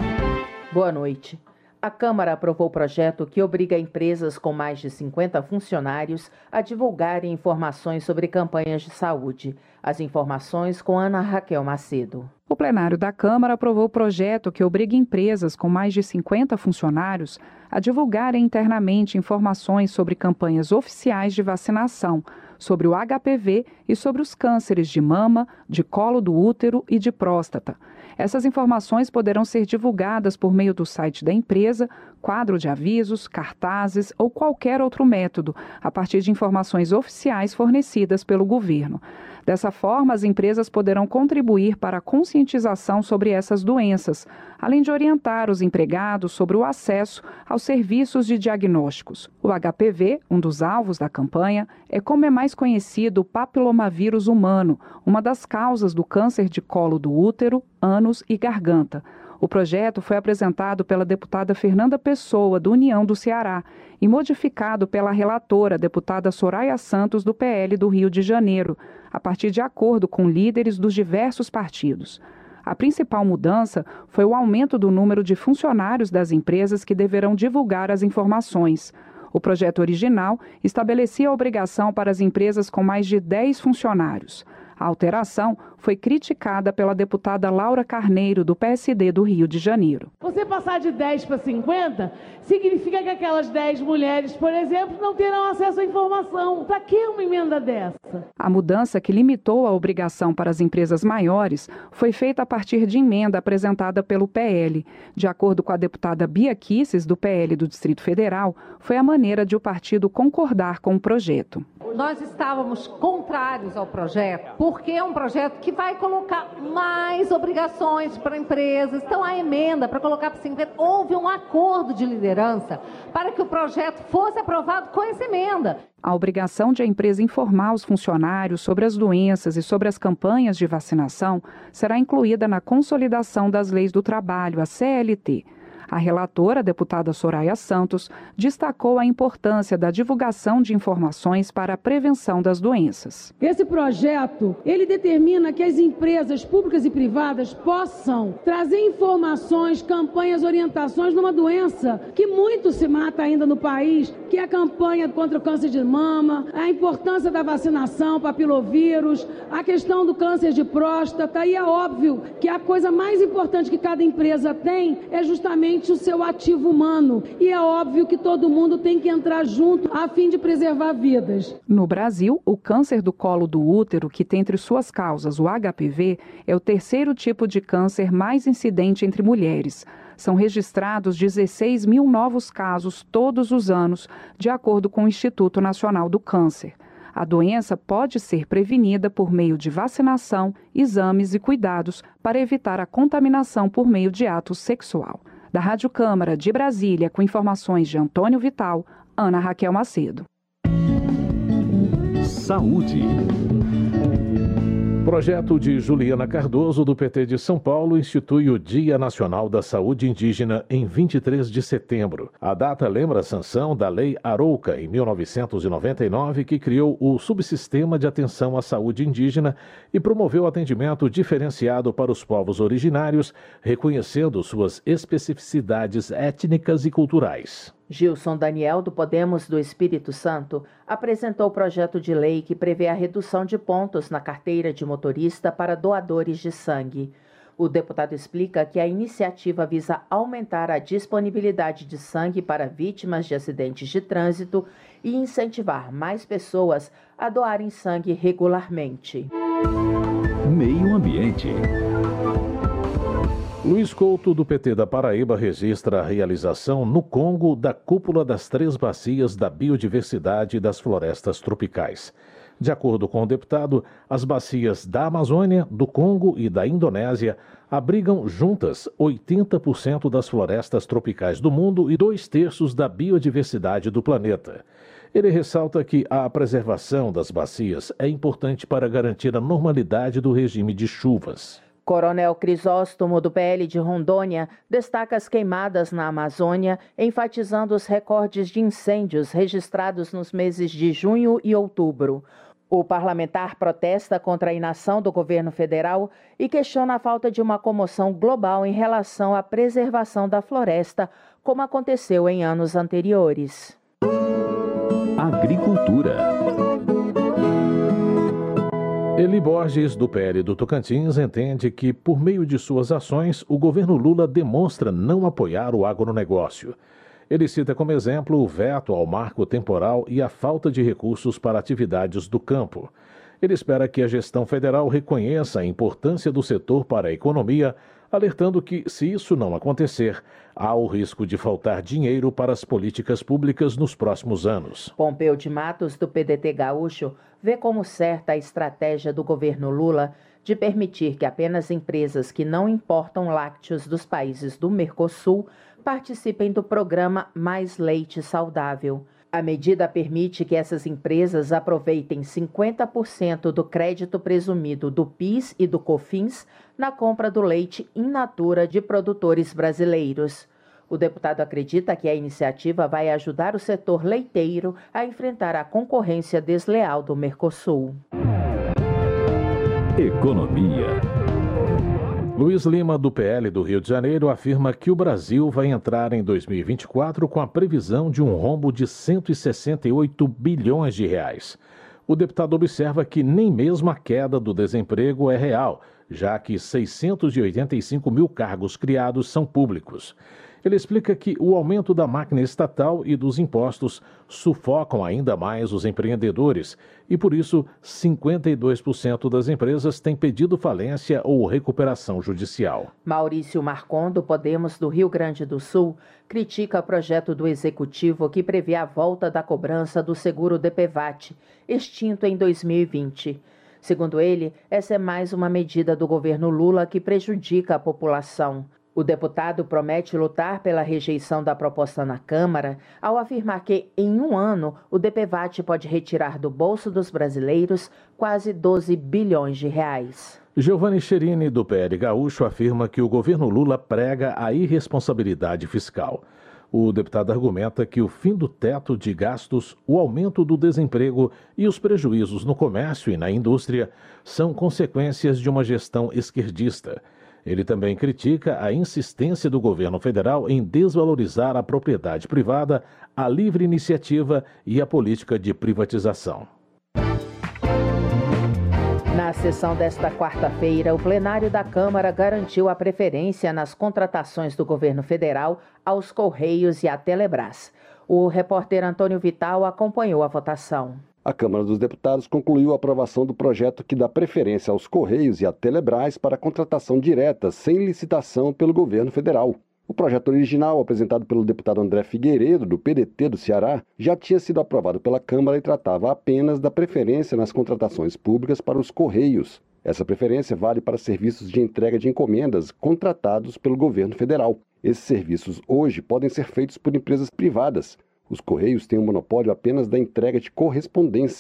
Boa noite. A Câmara aprovou o projeto que obriga empresas com mais de 50 funcionários a divulgarem informações sobre campanhas de saúde. As informações com Ana Raquel Macedo. O plenário da Câmara aprovou o projeto que obriga empresas com mais de 50 funcionários a divulgarem internamente informações sobre campanhas oficiais de vacinação, sobre o HPV e sobre os cânceres de mama, de colo do útero e de próstata. Essas informações poderão ser divulgadas por meio do site da empresa, quadro de avisos, cartazes ou qualquer outro método, a partir de informações oficiais fornecidas pelo governo. Dessa forma, as empresas poderão contribuir para a conscientização sobre essas doenças, além de orientar os empregados sobre o acesso aos serviços de diagnósticos. O HPV, um dos alvos da campanha, é como é mais conhecido o papilomavírus humano, uma das causas do câncer de colo do útero, ânus e garganta. O projeto foi apresentado pela deputada Fernanda Pessoa, do União do Ceará, e modificado pela relatora, deputada Soraya Santos, do PL do Rio de Janeiro, a partir de acordo com líderes dos diversos partidos. A principal mudança foi o aumento do número de funcionários das empresas que deverão divulgar as informações. O projeto original estabelecia a obrigação para as empresas com mais de 10 funcionários. A alteração foi criticada pela deputada Laura Carneiro, do PSD do Rio de Janeiro. Você passar de 10 para 50, significa que aquelas 10 mulheres, por exemplo, não terão acesso à informação. Para que uma emenda dessa? A mudança que limitou a obrigação para as empresas maiores foi feita a partir de emenda apresentada pelo PL. De acordo com a deputada Bia Kisses, do PL do Distrito Federal, foi a maneira de o partido concordar com o projeto. Nós estávamos contrários ao projeto, porque é um projeto que vai colocar mais obrigações para empresas. Então, a emenda para colocar para 50, houve um acordo de liderança para que o projeto fosse aprovado com essa emenda. A obrigação de a empresa informar os funcionários sobre as doenças e sobre as campanhas de vacinação será incluída na Consolidação das Leis do Trabalho, a CLT. A relatora, a deputada Soraya Santos, destacou a importância da divulgação de informações para a prevenção das doenças. Esse projeto, ele determina que as empresas públicas e privadas possam trazer informações, campanhas, orientações numa doença que muito se mata ainda no país, que é a campanha contra o câncer de mama, a importância da vacinação, papilovírus, a questão do câncer de próstata. E é óbvio que a coisa mais importante que cada empresa tem é justamente o seu ativo humano. E é óbvio que todo mundo tem que entrar junto a fim de preservar vidas. No Brasil, o câncer do colo do útero, que tem entre suas causas o HPV, é o terceiro tipo de câncer mais incidente entre mulheres. São registrados 16 mil novos casos todos os anos, de acordo com o Instituto Nacional do Câncer. A doença pode ser prevenida por meio de vacinação, exames e cuidados para evitar a contaminação por meio de ato sexual. Da Rádio Câmara de Brasília, com informações de Antônio Vital, Ana Raquel Macedo. Saúde. Projeto de Juliana Cardoso, do PT de São Paulo, institui o Dia Nacional da Saúde Indígena em 23 de setembro. A data lembra a sanção da Lei Arouca, em 1999, que criou o Subsistema de Atenção à Saúde Indígena e promoveu atendimento diferenciado para os povos originários, reconhecendo suas especificidades étnicas e culturais. Gilson Daniel, do Podemos do Espírito Santo, apresentou o projeto de lei que prevê a redução de pontos na carteira de motorista para doadores de sangue. O deputado explica que a iniciativa visa aumentar a disponibilidade de sangue para vítimas de acidentes de trânsito e incentivar mais pessoas a doarem sangue regularmente. Meio Ambiente. Luiz Couto, do PT da Paraíba, registra a realização no Congo da Cúpula das 3 Bacias da Biodiversidade das Florestas Tropicais. De acordo com o deputado, as bacias da Amazônia, do Congo e da Indonésia abrigam juntas 80% das florestas tropicais do mundo e 2/3 da biodiversidade do planeta. Ele ressalta que a preservação das bacias é importante para garantir a normalidade do regime de chuvas. Coronel Crisóstomo, do PL de Rondônia, destaca as queimadas na Amazônia, enfatizando os recordes de incêndios registrados nos meses de junho e outubro. O parlamentar protesta contra a inação do governo federal e questiona a falta de uma comoção global em relação à preservação da floresta, como aconteceu em anos anteriores. Agricultura. Eli Borges, do PL do Tocantins, entende que, por meio de suas ações, o governo Lula demonstra não apoiar o agronegócio. Ele cita como exemplo o veto ao marco temporal e a falta de recursos para atividades do campo. Ele espera que a gestão federal reconheça a importância do setor para a economia, alertando que, se isso não acontecer, há o risco de faltar dinheiro para as políticas públicas nos próximos anos. Pompeu de Matos, do PDT gaúcho, vê como certa a estratégia do governo Lula de permitir que apenas empresas que não importam lácteos dos países do Mercosul participem do programa Mais Leite Saudável. A medida permite que essas empresas aproveitem 50% do crédito presumido do PIS e do COFINS na compra do leite in natura de produtores brasileiros. O deputado acredita que a iniciativa vai ajudar o setor leiteiro a enfrentar a concorrência desleal do Mercosul. Economia. Luiz Lima, do PL do Rio de Janeiro, afirma que o Brasil vai entrar em 2024 com a previsão de um rombo de 168 bilhões de reais. O deputado observa que nem mesmo a queda do desemprego é real, já que 685 mil cargos criados são públicos. Ele explica que o aumento da máquina estatal e dos impostos sufocam ainda mais os empreendedores e, por isso, 52% das empresas têm pedido falência ou recuperação judicial. Maurício Marcon, do Podemos do Rio Grande do Sul, critica o projeto do Executivo que prevê a volta da cobrança do seguro DPVAT, extinto em 2020. Segundo ele, essa é mais uma medida do governo Lula que prejudica a população. O deputado promete lutar pela rejeição da proposta na Câmara, ao afirmar que, em um ano, o DPVAT pode retirar do bolso dos brasileiros quase 12 bilhões de reais. Giovanni Cherini, do PL Gaúcho, afirma que o governo Lula prega a irresponsabilidade fiscal. O deputado argumenta que o fim do teto de gastos, o aumento do desemprego e os prejuízos no comércio e na indústria são consequências de uma gestão esquerdista. Ele também critica a insistência do governo federal em desvalorizar a propriedade privada, a livre iniciativa e a política de privatização. Na sessão desta quarta-feira, o plenário da Câmara garantiu a preferência nas contratações do governo federal aos Correios e à Telebrás. O repórter Antônio Vital acompanhou a votação. A Câmara dos Deputados concluiu a aprovação do projeto que dá preferência aos Correios e à Telebrás para contratação direta, sem licitação, pelo governo federal. O projeto original, apresentado pelo deputado André Figueiredo, do PDT do Ceará, já tinha sido aprovado pela Câmara e tratava apenas da preferência nas contratações públicas para os Correios. Essa preferência vale para serviços de entrega de encomendas contratados pelo governo federal. Esses serviços hoje podem ser feitos por empresas privadas. Os Correios têm um monopólio apenas da entrega de correspondência.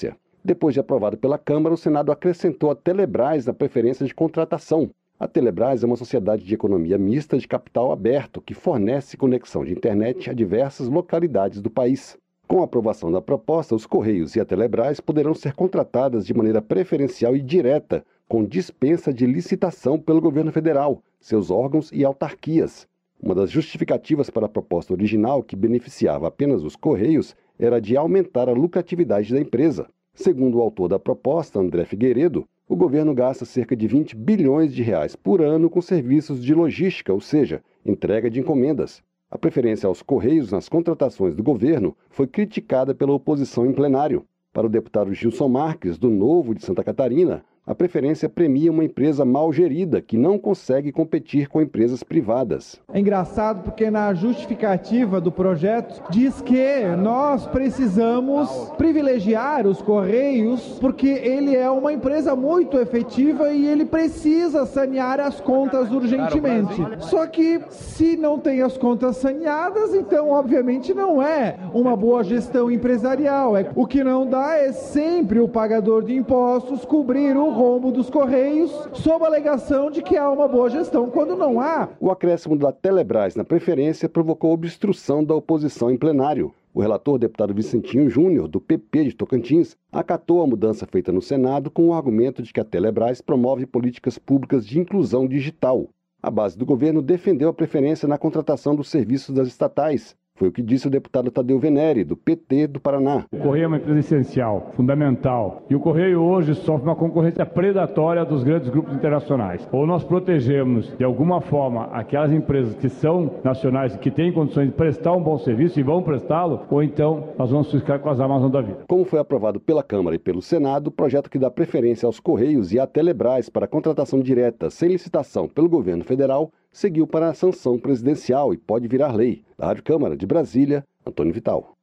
Depois de aprovado pela Câmara, o Senado acrescentou a Telebrás na preferência de contratação. A Telebrás é uma sociedade de economia mista de capital aberto que fornece conexão de internet a diversas localidades do país. Com a aprovação da proposta, os Correios e a Telebrás poderão ser contratadas de maneira preferencial e direta, com dispensa de licitação pelo governo federal, seus órgãos e autarquias. Uma das justificativas para a proposta original, que beneficiava apenas os Correios, era de aumentar a lucratividade da empresa. Segundo o autor da proposta, André Figueiredo, o governo gasta cerca de 20 bilhões de reais por ano com serviços de logística, ou seja, entrega de encomendas. A preferência aos Correios nas contratações do governo foi criticada pela oposição em plenário. Para o deputado Gilson Marques, do Novo de Santa Catarina, a preferência premia uma empresa mal gerida, que não consegue competir com empresas privadas. É engraçado porque na justificativa do projeto diz que nós precisamos privilegiar os Correios porque ele é uma empresa muito efetiva e ele precisa sanear as contas urgentemente. Só que se não tem as contas saneadas, então obviamente não é uma boa gestão empresarial. O que não dá é sempre o pagador de impostos cobrir o rombo dos Correios, sob a alegação de que há uma boa gestão, quando não há. O acréscimo da Telebrás na preferência provocou obstrução da oposição em plenário. O relator, deputado Vicentinho Júnior, do PP de Tocantins, acatou a mudança feita no Senado com o argumento de que a Telebrás promove políticas públicas de inclusão digital. A base do governo defendeu a preferência na contratação dos serviços das estatais. Foi o que disse o deputado Tadeu Venere, do PT do Paraná. O Correio é uma empresa essencial, fundamental. E o Correio hoje sofre uma concorrência predatória dos grandes grupos internacionais. Ou nós protegemos, de alguma forma, aquelas empresas que são nacionais e que têm condições de prestar um bom serviço e vão prestá-lo, ou então nós vamos ficar com as Amazon da vida. Como foi aprovado pela Câmara e pelo Senado, o projeto que dá preferência aos Correios e à Telebrás para contratação direta sem licitação pelo governo federal seguiu para a sanção presidencial e pode virar lei. Da Rádio Câmara de Brasília, Antônio Vital.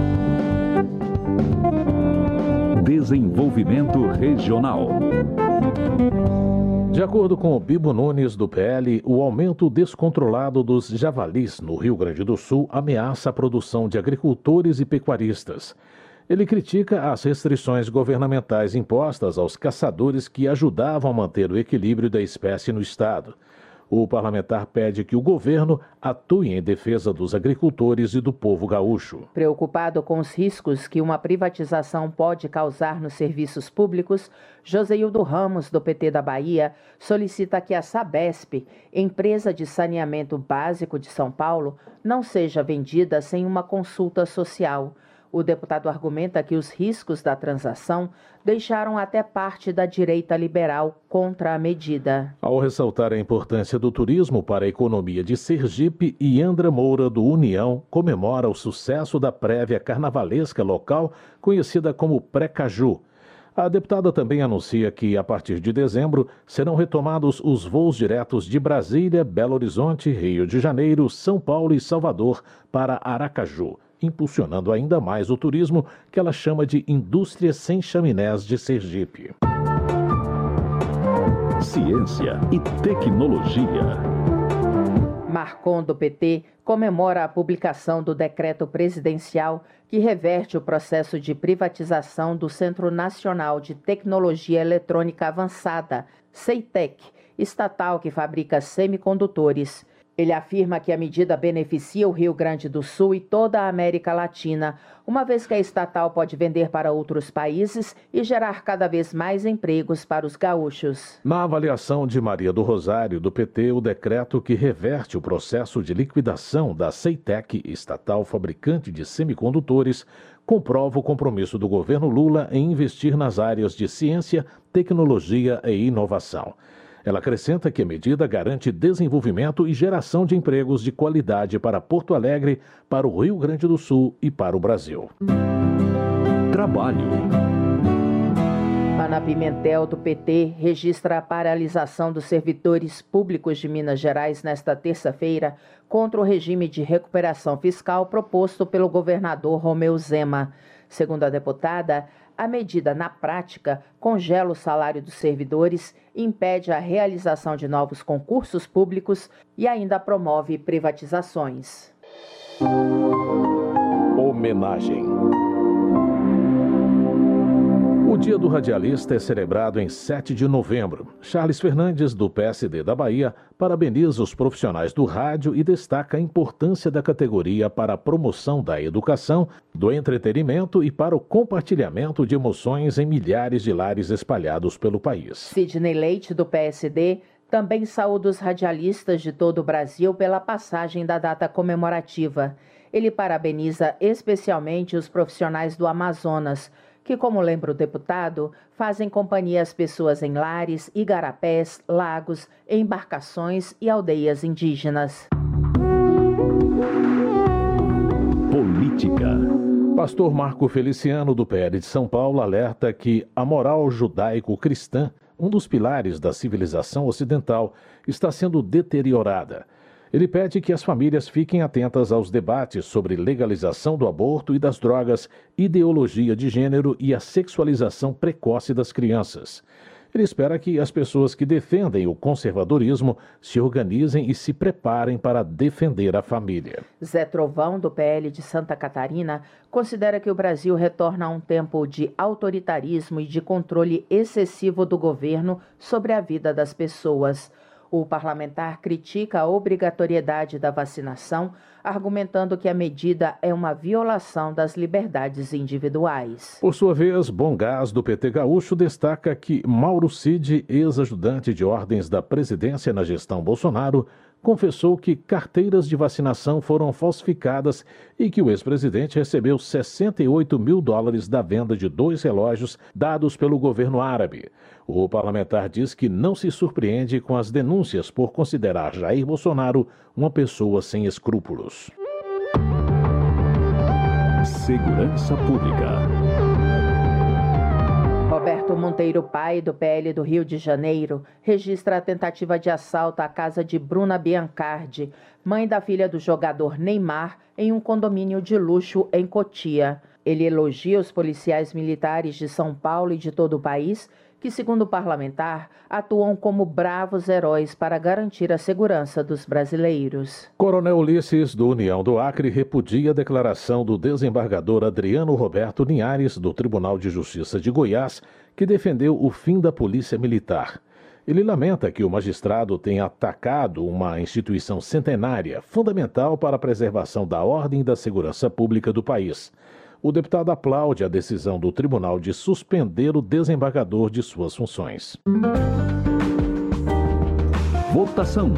Desenvolvimento Regional. De acordo com o Bibo Nunes, do PL, o aumento descontrolado dos javalis no Rio Grande do Sul ameaça a produção de agricultores e pecuaristas. Ele critica as restrições governamentais impostas aos caçadores que ajudavam a manter o equilíbrio da espécie no estado. O parlamentar pede que o governo atue em defesa dos agricultores e do povo gaúcho. Preocupado com os riscos que uma privatização pode causar nos serviços públicos, Joseildo Ramos, do PT da Bahia, solicita que a Sabesp, empresa de saneamento básico de São Paulo, não seja vendida sem uma consulta social. O deputado argumenta que os riscos da transação deixaram até parte da direita liberal contra a medida. Ao ressaltar a importância do turismo para a economia de Sergipe, Iandra Moura, do União, comemora o sucesso da prévia carnavalesca local, conhecida como Pré-Caju. A deputada também anuncia que, a partir de dezembro, serão retomados os voos diretos de Brasília, Belo Horizonte, Rio de Janeiro, São Paulo e Salvador para Aracaju, impulsionando ainda mais o turismo que ela chama de indústria sem chaminés de Sergipe. Ciência e tecnologia. Marcon, do PT, comemora a publicação do decreto presidencial que reverte o processo de privatização do Centro Nacional de Tecnologia Eletrônica Avançada, CEITEC, estatal que fabrica semicondutores. Ele afirma que a medida beneficia o Rio Grande do Sul e toda a América Latina, uma vez que a estatal pode vender para outros países e gerar cada vez mais empregos para os gaúchos. Na avaliação de Maria do Rosário, do PT, o decreto que reverte o processo de liquidação da CEITEC, estatal fabricante de semicondutores, comprova o compromisso do governo Lula em investir nas áreas de ciência, tecnologia e inovação. Ela acrescenta que a medida garante desenvolvimento e geração de empregos de qualidade para Porto Alegre, para o Rio Grande do Sul e para o Brasil. Trabalho. Ana Pimentel, do PT, registra a paralisação dos servidores públicos de Minas Gerais nesta terça-feira contra o regime de recuperação fiscal proposto pelo governador Romeu Zema. Segundo a deputada, a medida, na prática, congela o salário dos servidores, impede a realização de novos concursos públicos e ainda promove privatizações. Homenagem. O Dia do Radialista é celebrado em 7 de novembro. Charles Fernandes, do PSD da Bahia, parabeniza os profissionais do rádio e destaca a importância da categoria para a promoção da educação, do entretenimento e para o compartilhamento de emoções em milhares de lares espalhados pelo país. Sidney Leite, do PSD, também saúda os radialistas de todo o Brasil pela passagem da data comemorativa. Ele parabeniza especialmente os profissionais do Amazonas, que, como lembra o deputado, fazem companhia às pessoas em lares, igarapés, lagos, embarcações e aldeias indígenas. Política. Pastor Marco Feliciano, do PL de São Paulo, alerta que a moral judaico-cristã, um dos pilares da civilização ocidental, está sendo deteriorada. Ele pede que as famílias fiquem atentas aos debates sobre legalização do aborto e das drogas, ideologia de gênero e a sexualização precoce das crianças. Ele espera que as pessoas que defendem o conservadorismo se organizem e se preparem para defender a família. Zé Trovão, do PL de Santa Catarina, considera que o Brasil retorna a um tempo de autoritarismo e de controle excessivo do governo sobre a vida das pessoas. O parlamentar critica a obrigatoriedade da vacinação, argumentando que a medida é uma violação das liberdades individuais. Por sua vez, Bom Gás, do PT Gaúcho, destaca que Mauro Cid, ex-ajudante de ordens da presidência na gestão Bolsonaro, confessou que carteiras de vacinação foram falsificadas e que o ex-presidente recebeu $68 mil da venda de 2 relógios dados pelo governo árabe. O parlamentar diz que não se surpreende com as denúncias por considerar Jair Bolsonaro uma pessoa sem escrúpulos. Segurança Pública. Roberto Monteiro Pai, do PL do Rio de Janeiro, registra a tentativa de assalto à casa de Bruna Biancardi, mãe da filha do jogador Neymar, em um condomínio de luxo em Cotia. Ele elogia os policiais militares de São Paulo e de todo o país, que, segundo o parlamentar, atuam como bravos heróis para garantir a segurança dos brasileiros. Coronel Ulisses, do União do Acre, repudia a declaração do desembargador Adriano Roberto Linhares, do Tribunal de Justiça de Goiás, que defendeu o fim da Polícia Militar. Ele lamenta que o magistrado tenha atacado uma instituição centenária, fundamental para a preservação da ordem e da segurança pública do país. O deputado aplaude a decisão do tribunal de suspender o desembargador de suas funções. Votação.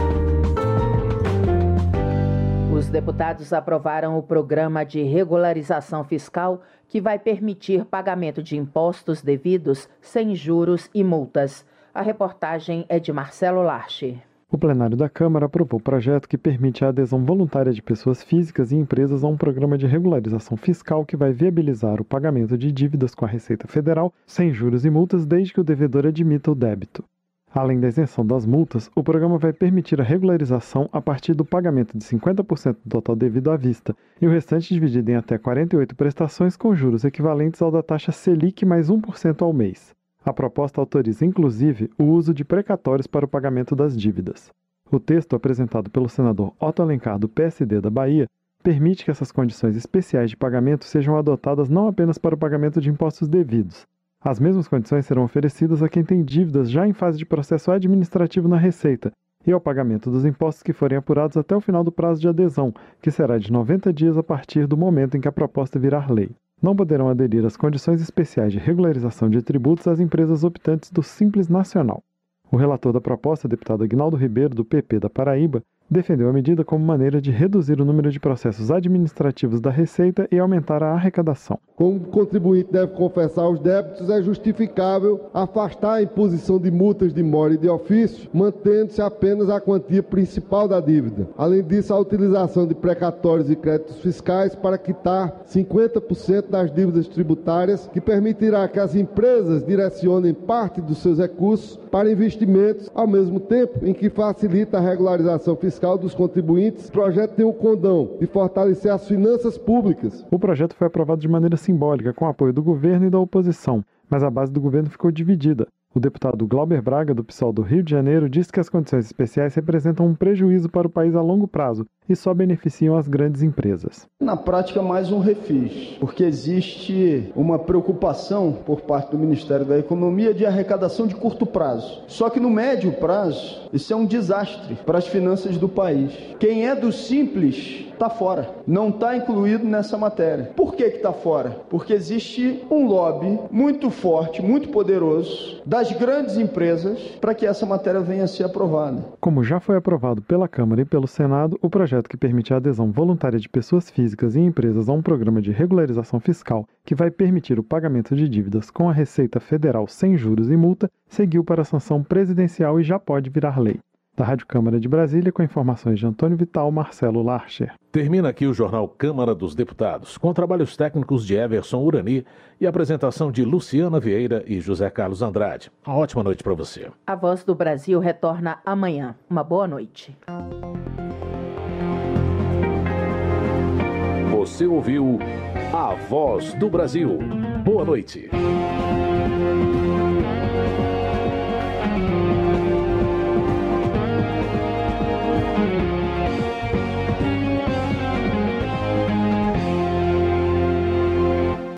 Os deputados aprovaram o programa de regularização fiscal que vai permitir pagamento de impostos devidos sem juros e multas. A reportagem é de Marcelo Larche. O plenário da Câmara aprovou o projeto que permite a adesão voluntária de pessoas físicas e empresas a um programa de regularização fiscal que vai viabilizar o pagamento de dívidas com a Receita Federal sem juros e multas desde que o devedor admita o débito. Além da isenção das multas, o programa vai permitir a regularização a partir do pagamento de 50% do total devido à vista e o restante dividido em até 48 prestações com juros equivalentes ao da taxa Selic mais 1% ao mês. A proposta autoriza, inclusive, o uso de precatórios para o pagamento das dívidas. O texto apresentado pelo senador Otto Alencar, do PSD da Bahia, permite que essas condições especiais de pagamento sejam adotadas não apenas para o pagamento de impostos devidos. As mesmas condições serão oferecidas a quem tem dívidas já em fase de processo administrativo na Receita e ao pagamento dos impostos que forem apurados até o final do prazo de adesão, que será de 90 dias a partir do momento em que a proposta virar lei. Não poderão aderir às condições especiais de regularização de tributos às empresas optantes do Simples Nacional. O relator da proposta, deputado Aguinaldo Ribeiro, do PP da Paraíba, defendeu a medida como maneira de reduzir o número de processos administrativos da Receita e aumentar a arrecadação. Como o contribuinte deve confessar os débitos, é justificável afastar a imposição de multas de mora e de ofício, mantendo-se apenas a quantia principal da dívida. Além disso, a utilização de precatórios e créditos fiscais para quitar 50% das dívidas tributárias, que permitirá que as empresas direcionem parte dos seus recursos para investimentos, ao mesmo tempo em que facilita a regularização fiscal dos contribuintes. O projeto tem o condão de fortalecer as finanças públicas. O projeto foi aprovado de maneira simbólica, com o apoio do governo e da oposição, mas a base do governo ficou dividida. O deputado Glauber Braga, do PSOL do Rio de Janeiro, disse que as condições especiais representam um prejuízo para o país a longo prazo e só beneficiam as grandes empresas. Na prática, mais um refis, porque existe uma preocupação por parte do Ministério da Economia de arrecadação de curto prazo. Só que no médio prazo, isso é um desastre para as finanças do país. Quem é do simples está fora, não está incluído nessa matéria. Por que está fora? Porque existe um lobby muito forte, muito poderoso das grandes empresas para que essa matéria venha a ser aprovada. Como já foi aprovado pela Câmara e pelo Senado, o projeto que permite a adesão voluntária de pessoas físicas e empresas a um programa de regularização fiscal que vai permitir o pagamento de dívidas com a Receita Federal sem juros e multa seguiu para a sanção presidencial e já pode virar lei. Da Rádio Câmara de Brasília, com informações de Antônio Vital, Marcelo Larcher. Termina aqui o Jornal Câmara dos Deputados, com trabalhos técnicos de Everson Urani e apresentação de Luciana Vieira e José Carlos Andrade. Uma ótima noite para você. A Voz do Brasil retorna amanhã. Uma boa noite. Você ouviu A Voz do Brasil. Boa noite.